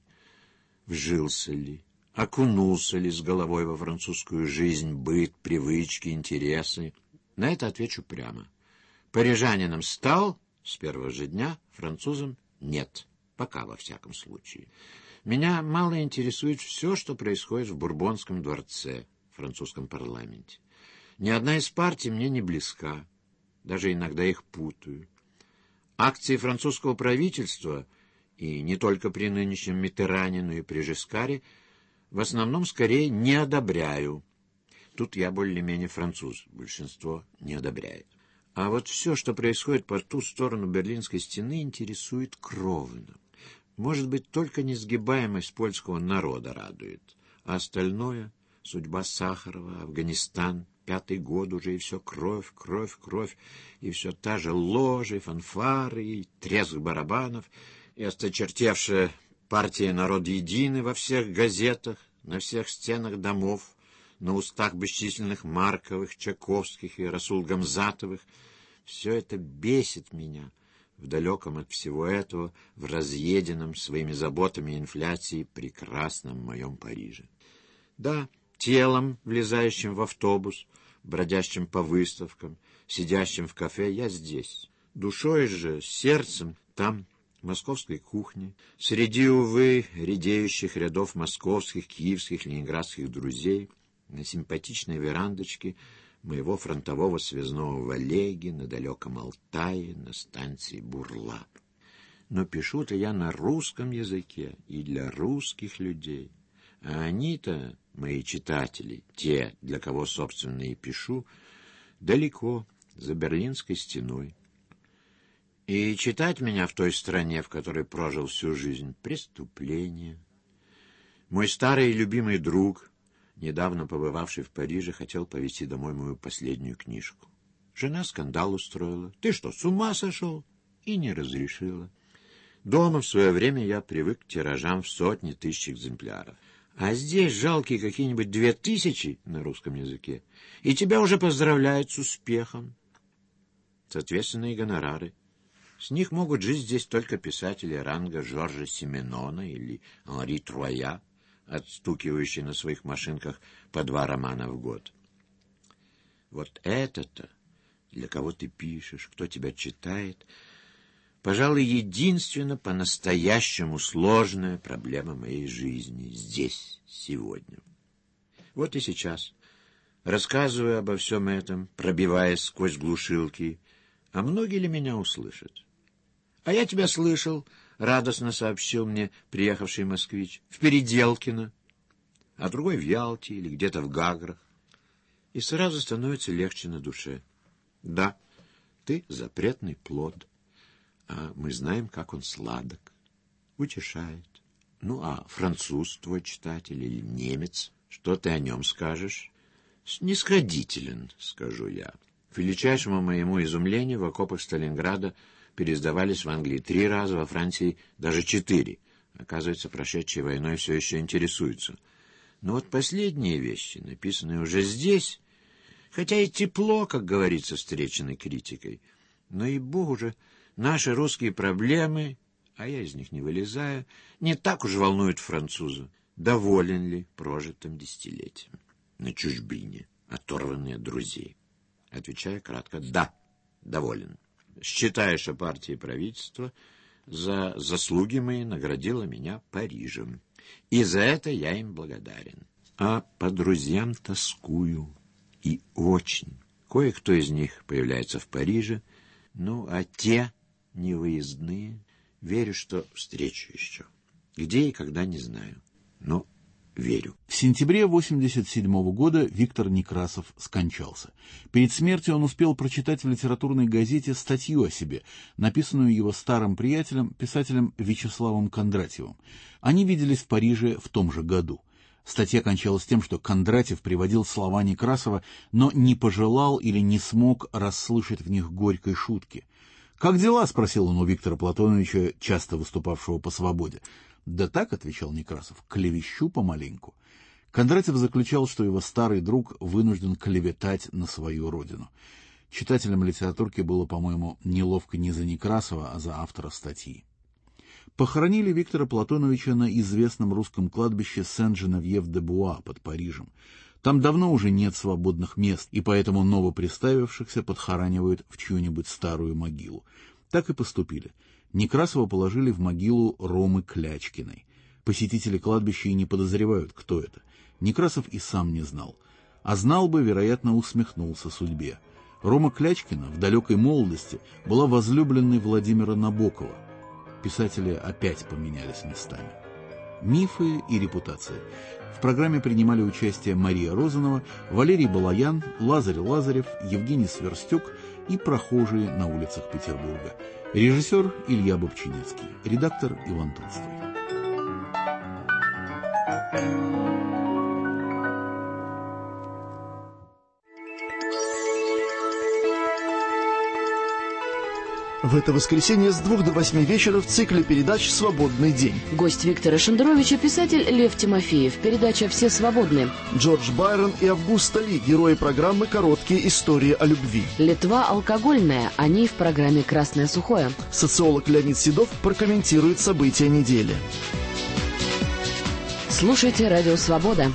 Вжился ли? Окунулся ли с головой во французскую жизнь, быт, привычки, интересы? На это отвечу прямо. Парижанином стал с первого же дня, французом нет. Пока, во всяком случае. Меня мало интересует все, что происходит в Бурбонском дворце, в французском парламенте. Ни одна из партий мне не близка. Даже иногда их путаю. Акции французского правительства, и не только при нынешнем Миттеране, но и при Жескаре, в основном скорее не одобряю. Тут я более-менее француз, большинство не одобряет. А вот все, что происходит по ту сторону Берлинской стены, интересует кровно. Может быть, только несгибаемость польского народа радует, а остальное — судьба Сахарова, Афганистан, пятый год уже, и все кровь, кровь, кровь, и все та же ложь, и фанфары, и треск барабанов, и осточертевшая партия «Народ единый» во всех газетах, на всех стенах домов, на устах бесчисленных Марковых, Чаковских и Расул Гамзатовых. Все это бесит меня в далеком от всего этого, в разъеденном своими заботами и инфляцией прекрасном моем Париже. Да, телом, влезающим в автобус, бродящим по выставкам, сидящим в кафе, я здесь. Душой же, сердцем там, в московской кухне, среди, увы, редеющих рядов московских, киевских, ленинградских друзей, на симпатичной верандочке моего фронтового связного в Олеге, на далеком Алтае, на станции Бурла. Но пишу-то я на русском языке и для русских людей. А они-то, мои читатели, те, для кого, собственно, и пишу, далеко, за Берлинской стеной. И читать меня в той стране, в которой прожил всю жизнь, преступление. Мой старый и любимый друг, недавно побывавший в Париже, хотел повезти домой мою последнюю книжку. Жена скандал устроила. «Ты что, с ума сошел?» И не разрешила. Дома в свое время я привык к тиражам в сотни тысяч экземпляров. А здесь жалкие какие-нибудь две тысячи на русском языке, и тебя уже поздравляют с успехом. Соответственно, и гонорары. С них могут жить здесь только писатели ранга Жоржа Сименона или Анри Труая, отстукивающие на своих машинках по два романа в год. Вот это-то, для кого ты пишешь, кто тебя читает, пожалуй, единственно по-настоящему сложная проблема моей жизни здесь, сегодня. Вот и сейчас, рассказываю обо всем этом, пробиваясь сквозь глушилки, а многие ли меня услышат? А я тебя слышал, радостно сообщил мне приехавший москвич, в Переделкино, а другой в Ялте или где-то в Гаграх. И сразу становится легче на душе. Да, ты запретный плод, а мы знаем, как он сладок, утешает. Ну, а француз твой читатель или немец, что ты о нем скажешь? Снисходителен, скажу я. К величайшему моему изумлению в окопах Сталинграда переиздавались в Англии три раза, во Франции даже четыре. Оказывается, прошедшие войной все еще интересуются. Но вот последние вещи, написанные уже здесь, хотя и тепло, как говорится, встреченной критикой, но и богу же, наши русские проблемы, а я из них не вылезаю, не так уж волнуют француза. Доволен ли прожитым десятилетием? На чужбине, оторванный от друзей. Отвечаю кратко: да, доволен. Считая, что партия и правительство за заслуги мои наградило меня Парижем. И за это я им благодарен. А по друзьям тоскую. И очень. Кое-кто из них появляется в Париже, ну, а те невыездные, верю, что встречу еще. Где и когда, не знаю, но верю. В сентябре восемьдесят седьмого года Виктор Некрасов скончался. Перед смертью он успел прочитать в литературной газете статью о себе, написанную его старым приятелем, писателем Вячеславом Кондратьевым. Они виделись в Париже в том же году. Статья кончалась тем, что Кондратьев приводил слова Некрасова, но не пожелал или не смог расслышать в них горькой шутки. «Как дела?» — спросил он у Виктора Платоновича, часто выступавшего по «Свободе». «Да так», — отвечал Некрасов, — «клевещу помаленьку». Кондратьев заключал, что его старый друг вынужден клеветать на свою родину. Читателям литературки было, по-моему, неловко не за Некрасова, а за автора статьи. Похоронили Виктора Платоновича на известном русском кладбище Сен-Женевьев-де-Буа под Парижем. Там давно уже нет свободных мест, и поэтому новоприставившихся подхоранивают в чью-нибудь старую могилу. Так и поступили. Некрасова положили в могилу Ромы Клячкиной. Посетители кладбища и не подозревают, кто это. Некрасов и сам не знал. А знал бы, вероятно, усмехнулся судьбе. Рома Клячкина в далекой молодости была возлюбленной Владимира Набокова. Писатели опять поменялись местами. Мифы и репутация. В программе принимали участие Мария Розанова, Валерий Балаян, Лазарь Лазарев, Евгений Сверстюк и прохожие на улицах Петербурга. Режиссер Илья Бобчинецкий, редактор Иван Толстой. В это воскресенье с двух до восьми вечера в цикле передач «Свободный день». Гость Виктора Шендеровича — писатель Лев Тимофеев. Передача «Все свободны». Джордж Байрон и Августа Ли, герои программы «Короткие истории о любви». Литва алкогольная, они в программе «Красное сухое». Социолог Леонид Седов прокомментирует события недели. Слушайте «Радио Свобода».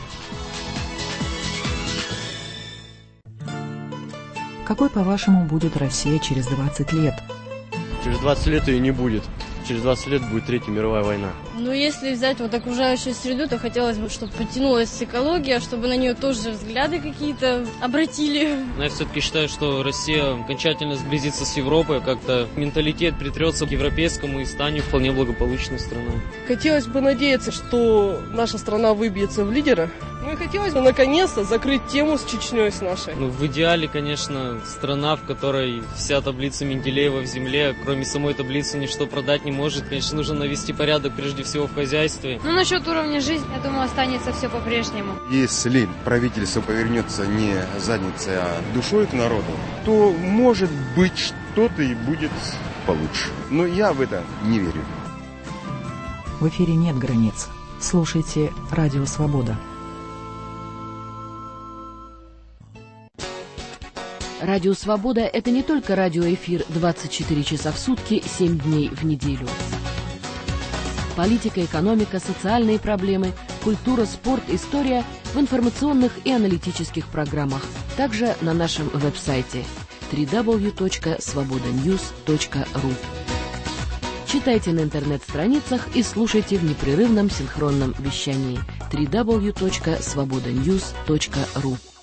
Какой, по-вашему, будет Россия через двадцать лет? Через двадцать лет ее не будет. Через двадцать лет будет Третья мировая война. Ну, если взять вот окружающую среду, то хотелось бы, чтобы подтянулась экология, чтобы на нее тоже взгляды какие-то обратили. Но я все-таки считаю, что Россия окончательно сблизится с Европой, как-то менталитет притрется к европейскому и станет вполне благополучной страной. Хотелось бы надеяться, что наша страна выбьется в лидеры. Ну и хотелось бы наконец-то закрыть тему с Чечней, с нашей. Ну, в идеале, конечно, страна, в которой вся таблица Менделеева в земле, кроме самой таблицы, ничто продать не может. Конечно, нужно навести порядок прежде всего в хозяйстве. Ну, насчет уровня жизни, я думаю, останется все по-прежнему. Если правительство повернется не задницей, а душой к народу, то, может быть, что-то и будет получше. Но я в это не верю. В эфире нет границ. Слушайте «Радио Свобода». Радио «Свобода» — это не только радиоэфир двадцать четыре часа в сутки, семь дней в неделю. Политика, экономика, социальные проблемы, культура, спорт, история в информационных и аналитических программах. Также на нашем веб-сайте дабл ю дабл ю дабл ю точка свобода ньюс точка ру. Читайте на интернет-страницах и слушайте в непрерывном синхронном вещании дабл ю дабл ю дабл ю точка свобода ньюс точка ру.